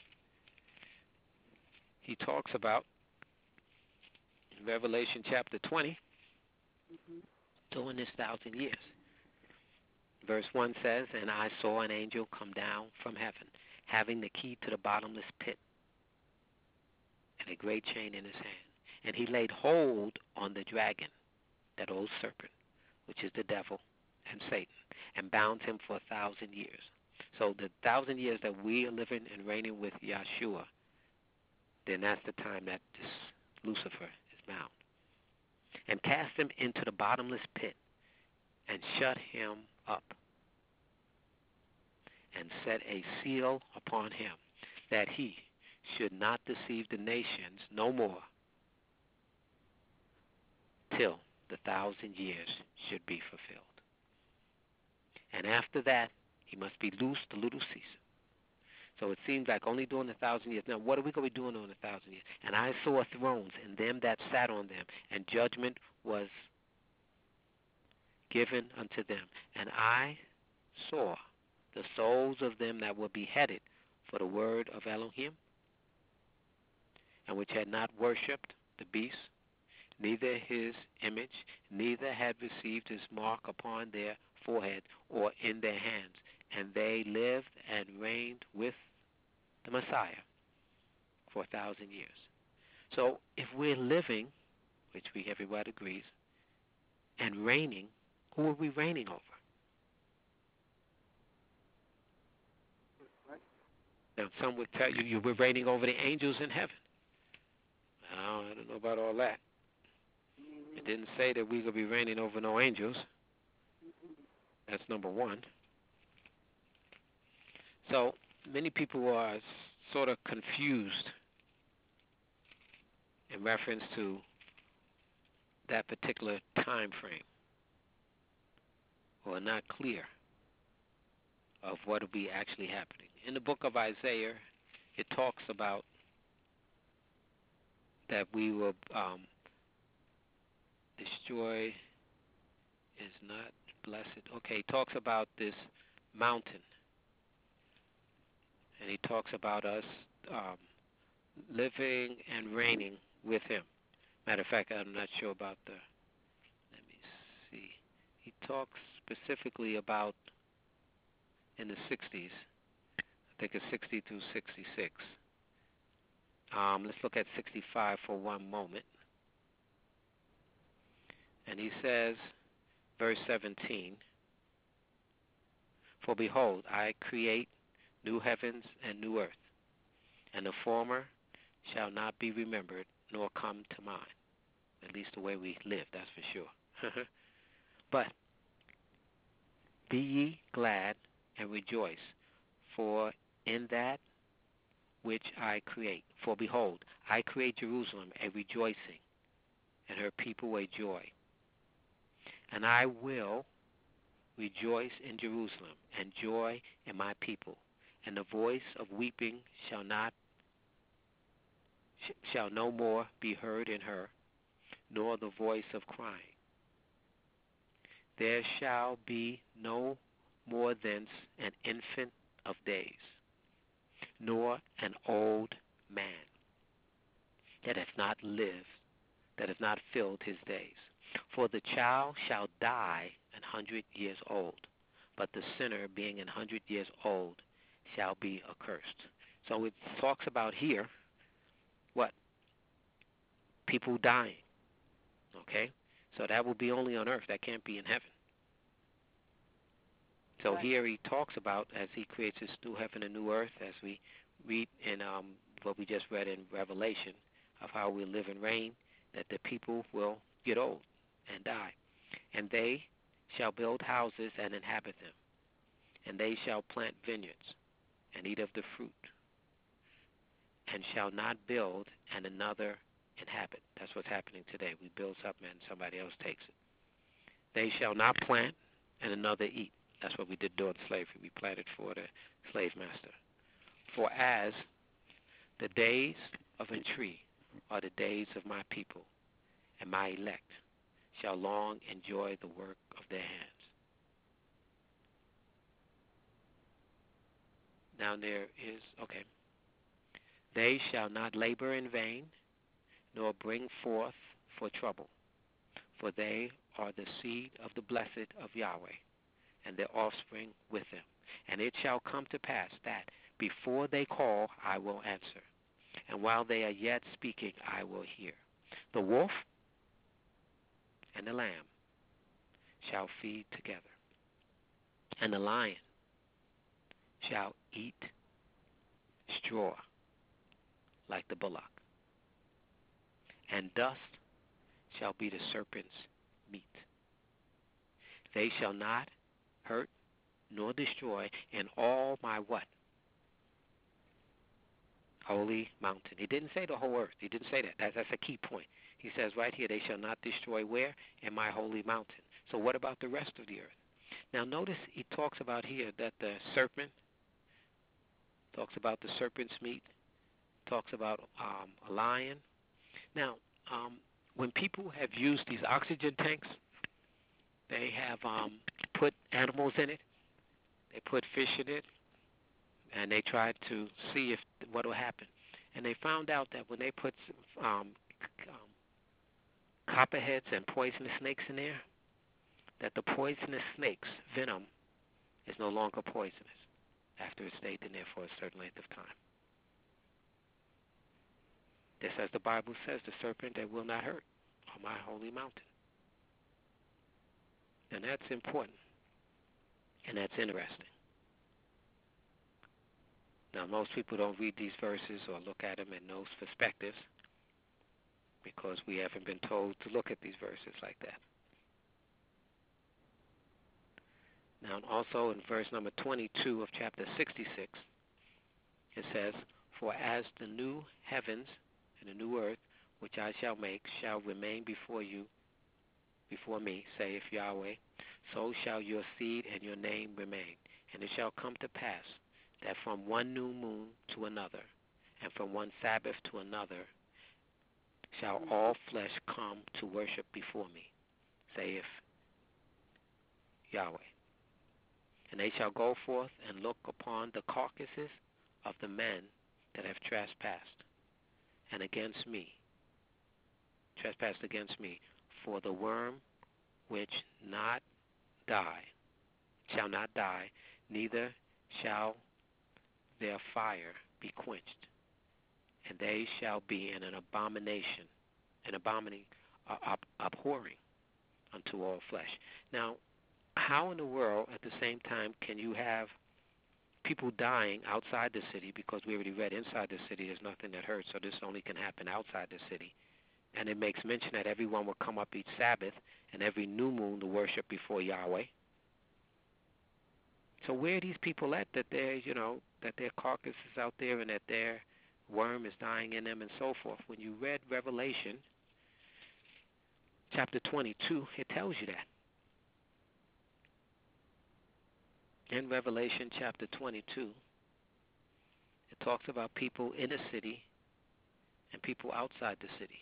he talks about, in Revelation chapter 20, during this 1,000 years. Verse 1 says, and I saw an angel come down from heaven, having the key to the bottomless pit, and a great chain in his hand. And he laid hold on the dragon, that old serpent, which is the devil and Satan, and bound him for 1,000 years. So the 1,000 years that we are living and reigning with Yahshua, then that's the time that this Lucifer is bound. And cast him into the bottomless pit, and shut him up, and set a seal upon him, that he should not deceive the nations no more, till the 1,000 years should be fulfilled. And after that, he must be loosed a little season. So it seems like only during the 1,000 years. Now, what are we going to be doing during the 1,000 years? And I saw thrones, and them that sat on them, and judgment was given unto them. And I saw the souls of them that were beheaded for the word of Elohim, and which had not worshipped the beast, neither his image, neither had received his mark upon their forehead or in their hands. And they lived and reigned with the Messiah for 1,000 years. So if we're living which everybody agrees, and reigning, who are we reigning over? Now, some would tell you you were reigning over the angels in heaven. I don't know about all that. It didn't say that we could be reigning over no angels. That's number one. So many people are sort of confused in reference to that particular time frame, or not clear of what will be actually happening. In the book of Isaiah, it talks about that we will destroy is not blessed. Okay, he talks about this mountain, and he talks about us living and reigning with him. Matter of fact, I'm not sure about let me see. He talks specifically about in the 60s. I think it's 60 through 66. Let's look at 65 for one moment. And he says, verse 17, for behold, I create new heavens and new earth, and the former shall not be remembered nor come to mind. At least the way we live, that's for sure. But be ye glad and rejoice, for in that which I create. For behold, I create Jerusalem a rejoicing, and her people a joy. And I will rejoice in Jerusalem, and joy in my people. And the voice of weeping shall no more be heard in her, nor the voice of crying. There shall be no more thence an infant of days, nor an old man that hath not lived, that hath not filled his days. For the child shall die 100 years old, but the sinner being 100 years old shall be accursed. So it talks about here what? People dying. Okay? So that will be only on earth. That can't be in heaven. So right. Here he talks about, as he creates this new heaven and new earth, as we read in what we just read in Revelation, of how we live and reign, that the people will get old and die. And they shall build houses and inhabit them. And they shall plant vineyards and eat of the fruit, and shall not build and another inhabit. That's what's happening today. We build something and somebody else takes it. They shall not plant and another eat. That's what we did during slavery. We planted for the slave master. For as the days of a tree are the days of my people, and my elect shall long enjoy the work of their hands. Now there is, okay. They shall not labor in vain, nor bring forth for trouble, for they are the seed of the blessed of Yahweh, and their offspring with them. And it shall come to pass that before they call, I will answer, and while they are yet speaking, I will hear. The wolf and the lamb shall feed together, and the lion shall eat straw like the bullock, and dust shall be the serpent's meat. They shall not hurt nor destroy in all my what? Holy mountain. He didn't say the whole earth. He didn't say that. That's a key point. He says right here, they shall not destroy where? In my holy mountain. So what about the rest of the earth? Now notice he talks about here that the serpent, talks about the serpent's meat, talks about a lion. Now, when people have used these oxygen tanks, they have put animals in it. They put fish in it, and they tried to see what will happen. And they found out that when they put copperheads and poisonous snakes in there, that the poisonous snake's venom is no longer poisonous after it stayed in there for a certain length of time. Just as the Bible says, the serpent that will not hurt. on my holy mountain. And that's important. And that's interesting. Now, most people don't read these verses or look at them in those perspectives because we haven't been told to look at these verses like that. Now, also in verse number 22 of chapter 66, it says, "For as the new heavens and the new earth, which I shall make, shall remain before me, saith Yahweh, so shall your seed and your name remain. And it shall come to pass that from one new moon to another, and from one Sabbath to another, shall all flesh come to worship before me, saith Yahweh. And they shall go forth and look upon the carcasses of the men that have trespassed against me, for the worm which shall not die, neither shall their fire be quenched, and they shall be an abomination, abhorring unto all flesh." Now, how in the world at the same time can you have people dying outside the city, because we already read inside the city there's nothing that hurts, so this only can happen outside the city. And it makes mention that everyone will come up each Sabbath and every new moon to worship before Yahweh. So where are these people at that that their carcass is out there and that their worm is dying in them and so forth? When you read Revelation chapter 22, it tells you that. In Revelation chapter 22, it talks about people in the city and people outside the city.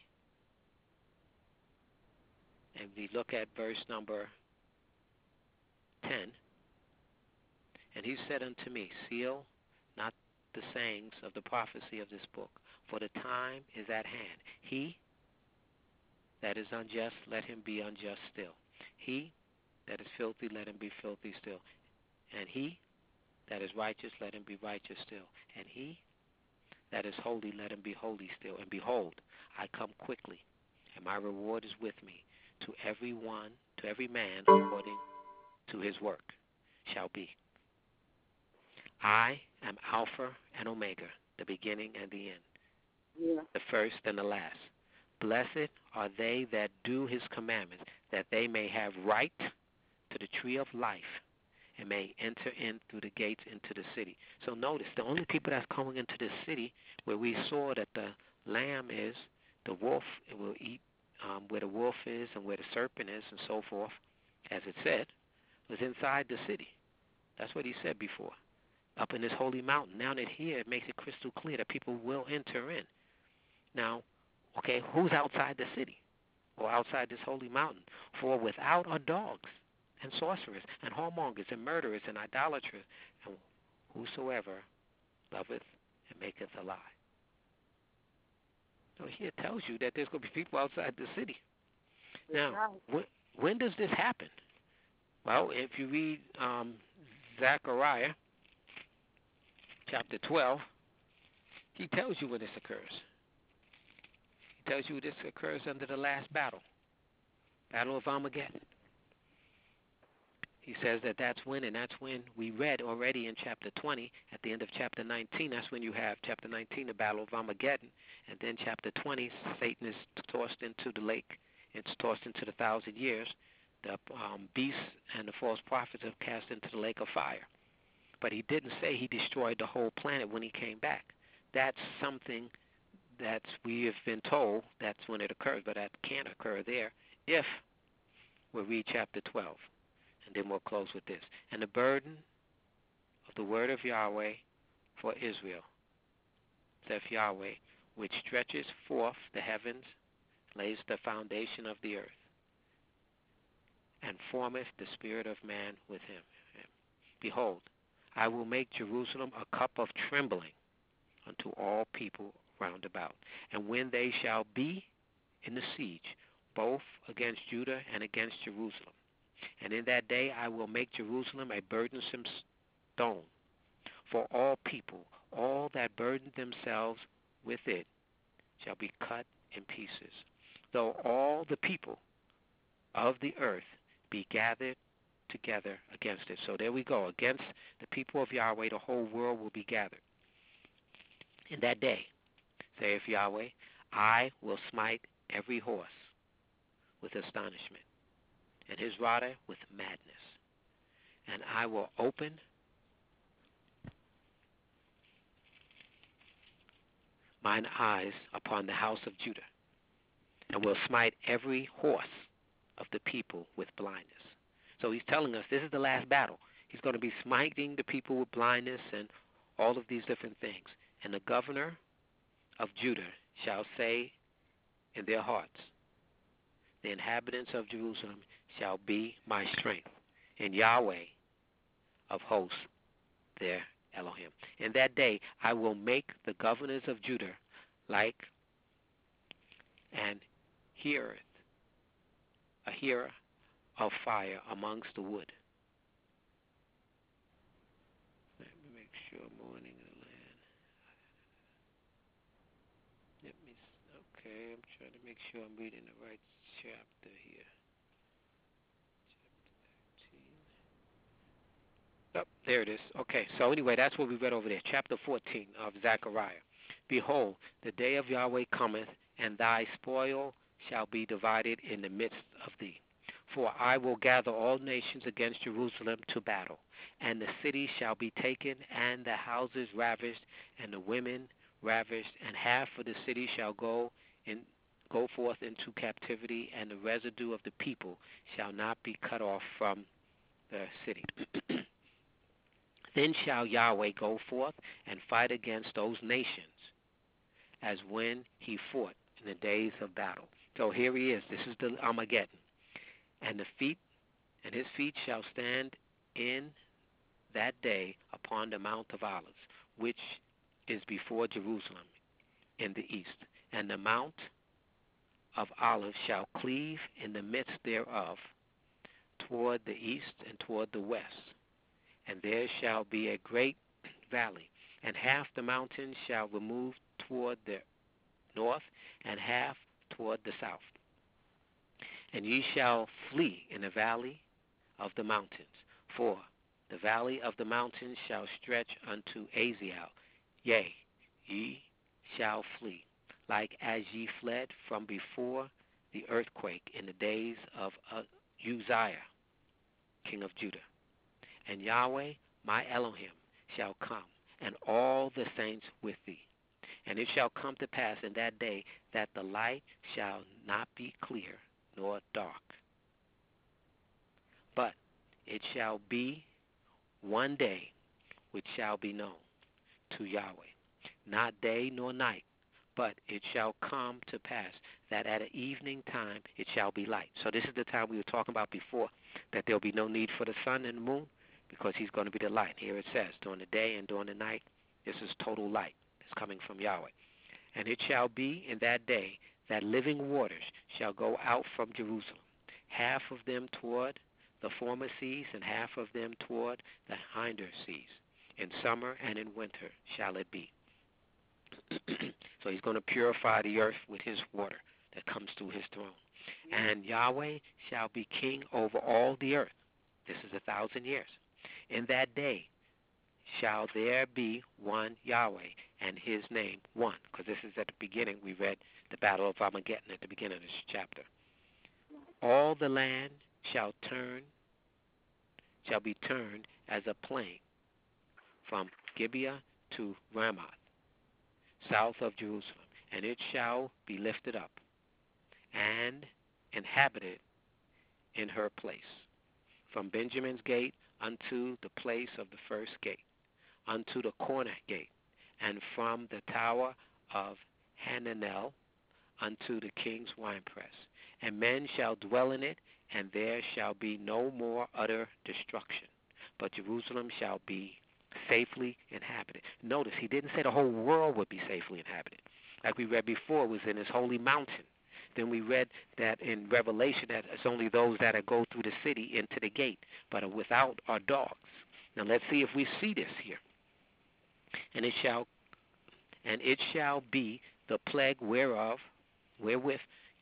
And we look at verse number 10. "And he said unto me, Seal not the sayings of the prophecy of this book, for the time is at hand. He that is unjust, let him be unjust still. He that is filthy, let him be filthy still. And he that is righteous, let him be righteous still. And he that is holy, let him be holy still. And behold, I come quickly, and my reward is with me, to every man according to his work shall be. I am Alpha and Omega, the beginning and the end, the first and the last. Blessed are they that do his commandments, that they may have right to the tree of life, and may enter in through the gates into the city." So notice, the only people that's coming into the city where we saw that the lamb is, the wolf will eat where the wolf is and where the serpent is and so forth, as it said, was inside the city. That's what he said before, up in this holy mountain. Now that here it makes it crystal clear that people will enter in. Now, okay, who's outside the city or outside this holy mountain? "For without are dogs, and sorcerers, and whoremongers, and murderers, and idolaters, and whosoever loveth and maketh a lie." So here it tells you that there's going to be people outside the city. Now, when does this happen? Well, if you read Zechariah chapter 12, he tells you when this occurs. He tells you this occurs under the last battle of Armageddon. He says that's when we read already in chapter 20, at the end of chapter 19, that's when you have chapter 19, the Battle of Armageddon, and then chapter 20, Satan is tossed into the lake. It's tossed into the 1,000 years. The beasts and the false prophets are cast into the lake of fire. But he didn't say he destroyed the whole planet when he came back. That's something that we have been told that's when it occurs, but that can't occur there if we read chapter 12. And then we'll close with this. "And the burden of the word of Yahweh for Israel, saith Yahweh, which stretches forth the heavens, lays the foundation of the earth, and formeth the spirit of man with him. Behold, I will make Jerusalem a cup of trembling unto all people round about. And when they shall be in the siege, both against Judah and against Jerusalem, and in that day I will make Jerusalem a burdensome stone for all people. All that burden themselves with it shall be cut in pieces. though all the people of the earth be gathered together against it. So there we go. Against the people of Yahweh, the whole world will be gathered. In that day, saith Yahweh, I will smite every horse with astonishment, and his rider with madness. And I will open mine eyes upon the house of Judah, and will smite every horse of the people with blindness. So he's telling us this is the last battle. He's going to be smiting the people with blindness and all of these different things. And the governor of Judah shall say in their hearts, the inhabitants of Jerusalem shall be my strength, and Yahweh of hosts their Elohim. In that day I will make the governors of Judah like an a hearer of fire amongst the wood. Let me make sure mourning in the land. Okay, I'm trying to make sure I'm reading the right chapter here. Chapter 13. Oh, there it is. Okay, so anyway, that's what we read over there. Chapter 14 of Zechariah. Behold, the day of Yahweh cometh, and thy spoil shall be divided in the midst of thee. For I will gather all nations against Jerusalem to battle, and the city shall be taken, and the houses ravished, and the women ravished, and half of the city shall go forth into captivity, and the residue of the people shall not be cut off from the city. Then shall Yahweh go forth and fight against those nations, as when he fought in the days of battle. So here he is. This is the Armageddon. And his feet shall stand in that day upon the Mount of Olives, which is before Jerusalem in the east. And the Mount of Olives shall cleave in the midst thereof toward the east and toward the west. And there shall be a great valley, and half the mountain shall remove toward the north, and half toward the south. And ye shall flee in the valley of the mountains, for the valley of the mountains shall stretch unto Aziel. Yea, ye shall flee, like as ye fled from before the earthquake in the days of Uzziah, king of Judah. And Yahweh, my Elohim, shall come, and all the saints with thee. And it shall come to pass in that day that the light shall not be clear nor dark, but it shall be one day which shall be known to Yahweh, not day nor night, but it shall come to pass that at an evening time it shall be light. So this is the time we were talking about before, that there will be no need for the sun and the moon, because he's going to be the light. Here it says, during the day and during the night, this is total light. It's coming from Yahweh. And it shall be in that day that living waters shall go out from Jerusalem, half of them toward the former seas, and half of them toward the hinder seas. In summer and in winter shall it be. So he's going to purify the earth with his water that comes through his throne. And Yahweh shall be king over all the earth. This is 1,000 years. In that day shall there be one Yahweh, and his name one. Because this is at the beginning. We read the battle of Armageddon at the beginning of this chapter. All the land shall be turned as a plain from Gibeah to Ramoth, south of Jerusalem, and it shall be lifted up and inhabited in her place, from Benjamin's gate unto the place of the first gate, unto the corner gate, and from the tower of Hananel unto the king's winepress. And men shall dwell in it, and there shall be no more utter destruction, but Jerusalem shall be safely inhabited. Notice, he didn't say the whole world would be safely inhabited. Like we read before, it was in his holy mountain. Then we read that in Revelation that it's only those that go through the city into the gate, but without are dogs. Now let's see if we see this here. And it shall be the plague wherewith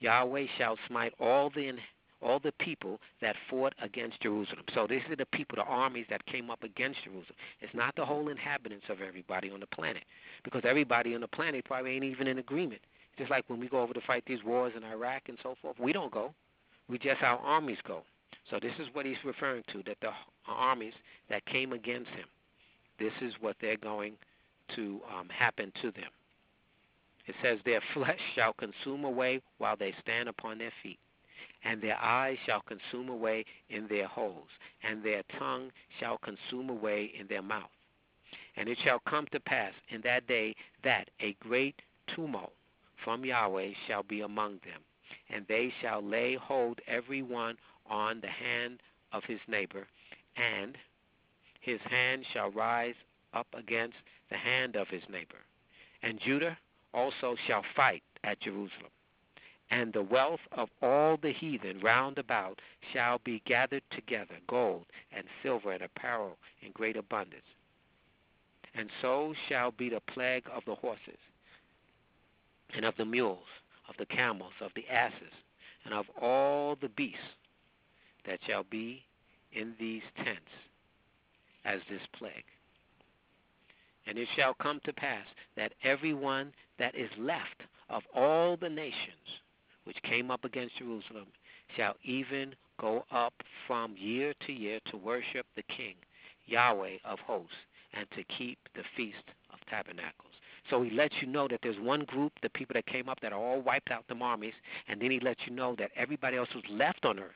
Yahweh shall smite all the people that fought against Jerusalem. So these are the people, the armies that came up against Jerusalem. It's not the whole inhabitants of everybody on the planet, because everybody on the planet probably ain't even in agreement. Just like when we go over to fight these wars in Iraq and so forth, we don't go. We just, our armies go. So this is what he's referring to, that the armies that came against him, this is what they're going to happen to them. It says, their flesh shall consume away while they stand upon their feet, and their eyes shall consume away in their holes, and their tongue shall consume away in their mouth. And it shall come to pass in that day that a great tumult from Yahweh shall be among them, and they shall lay hold every one on the hand of his neighbor, and his hand shall rise up against the hand of his neighbor. And Judah also shall fight at Jerusalem. And the wealth of all the heathen round about shall be gathered together, gold and silver and apparel in great abundance. And so shall be the plague of the horses, and of the mules, of the camels, of the asses, and of all the beasts that shall be in these tents, as this plague. And it shall come to pass that every one that is left of all the nations which came up against Jerusalem shall even go up from year to year to worship the King, Yahweh of hosts, and to keep the Feast of Tabernacles. So he lets you know that there's one group, the people that came up, that all wiped out them armies, and then he lets you know that everybody else who's left on earth,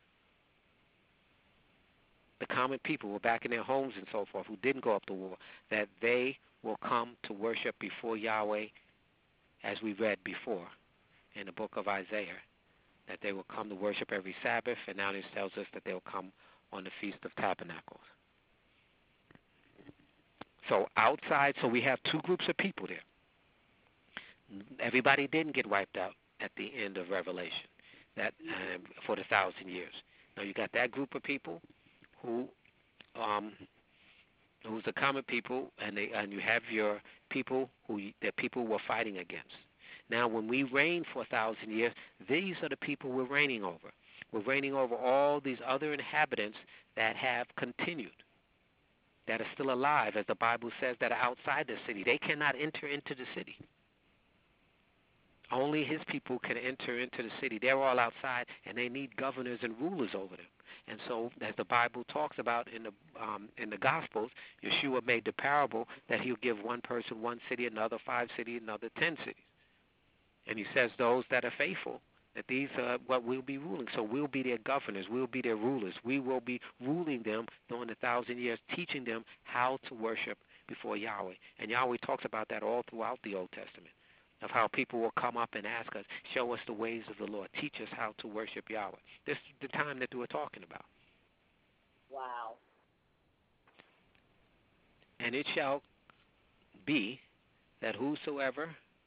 the common people who were back in their homes and so forth, who didn't go up to war, that they will come to worship before Yahweh, as we read before in the book of Isaiah, that they will come to worship every Sabbath, and now this tells us that they will come on the Feast of Tabernacles. So outside, so we have two groups of people there. Everybody didn't get wiped out at the end of Revelation, that for the 1,000 years. Now you got that group of people who's the common people, and you have your people the people we're fighting against. Now, when we reign for 1,000 years, these are the people we're reigning over. We're reigning over all these other inhabitants that have continued, that are still alive, as the Bible says, that are outside the city. They cannot enter into the city. Only his people can enter into the city. They're all outside, and they need governors and rulers over them. And so, as the Bible talks about in the Gospels, Yeshua made the parable that he'll give one person one city, another 5 cities, another 10 cities. And he says those that are faithful, that these are what we'll be ruling. So we'll be their governors. We'll be their rulers. We will be ruling them during the 1,000 years, teaching them how to worship before Yahweh. And Yahweh talks about that all throughout the Old Testament, of how people will come up and ask us, show us the ways of the Lord. Teach us how to worship Yahweh. This is the time that we're talking about. Wow. And it shall be that whosoever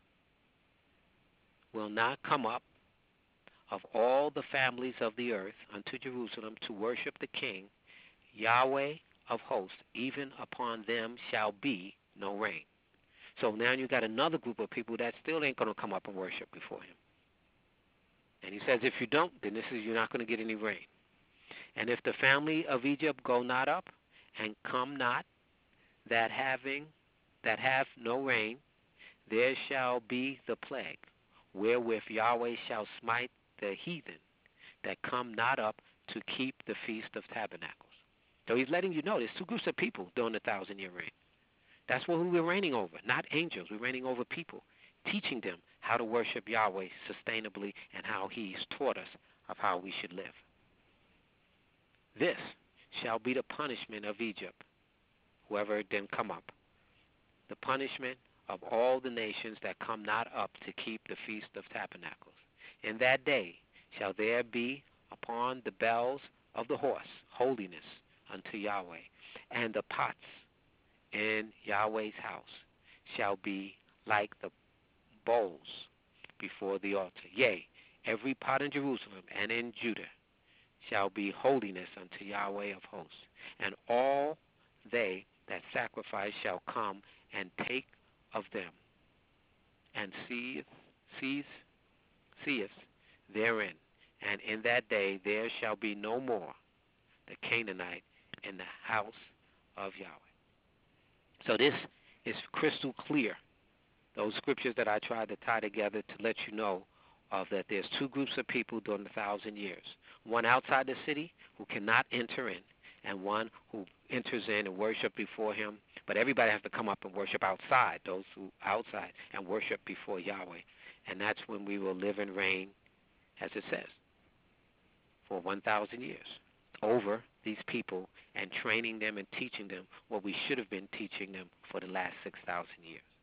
will not come up of all the families of the earth unto Jerusalem to worship the King, Yahweh of hosts, even upon them shall be no rain. So now you got another group of people that still ain't going to come up and worship before him. And he says, if you don't, then you're not going to get any rain. And if the family of Egypt go not up, and come not, that have no rain, there shall be the plague, wherewith Yahweh shall smite the heathen that come not up to keep the Feast of Tabernacles. So he's letting you know there's two groups of people during the 1,000-year reign. That's what we're reigning over, not angels. We're reigning over people, teaching them how to worship Yahweh sustainably and how he's taught us of how we should live. This shall be the punishment of Egypt, whoever didn't come up, the punishment of all the nations that come not up to keep the Feast of Tabernacles. In that day shall there be upon the bells of the horse holiness unto Yahweh, and the pots in Yahweh's house shall be like the bowls before the altar. Yea, every pot in Jerusalem and in Judah shall be holiness unto Yahweh of hosts. And all they that sacrifice shall come and take of them, and seeth therein. And in that day there shall be no more the Canaanite in the house of Yahweh. So this is crystal clear. Those scriptures that I tried to tie together to let you know of that there's two groups of people during the 1,000 years. One outside the city who cannot enter in, and one who enters in and worship before him. But everybody has to come up and worship outside, those who outside, and worship before Yahweh. And that's when we will live and reign, as it says, for 1,000 years over these people and training them and teaching them what we should have been teaching them for the last 6,000 years.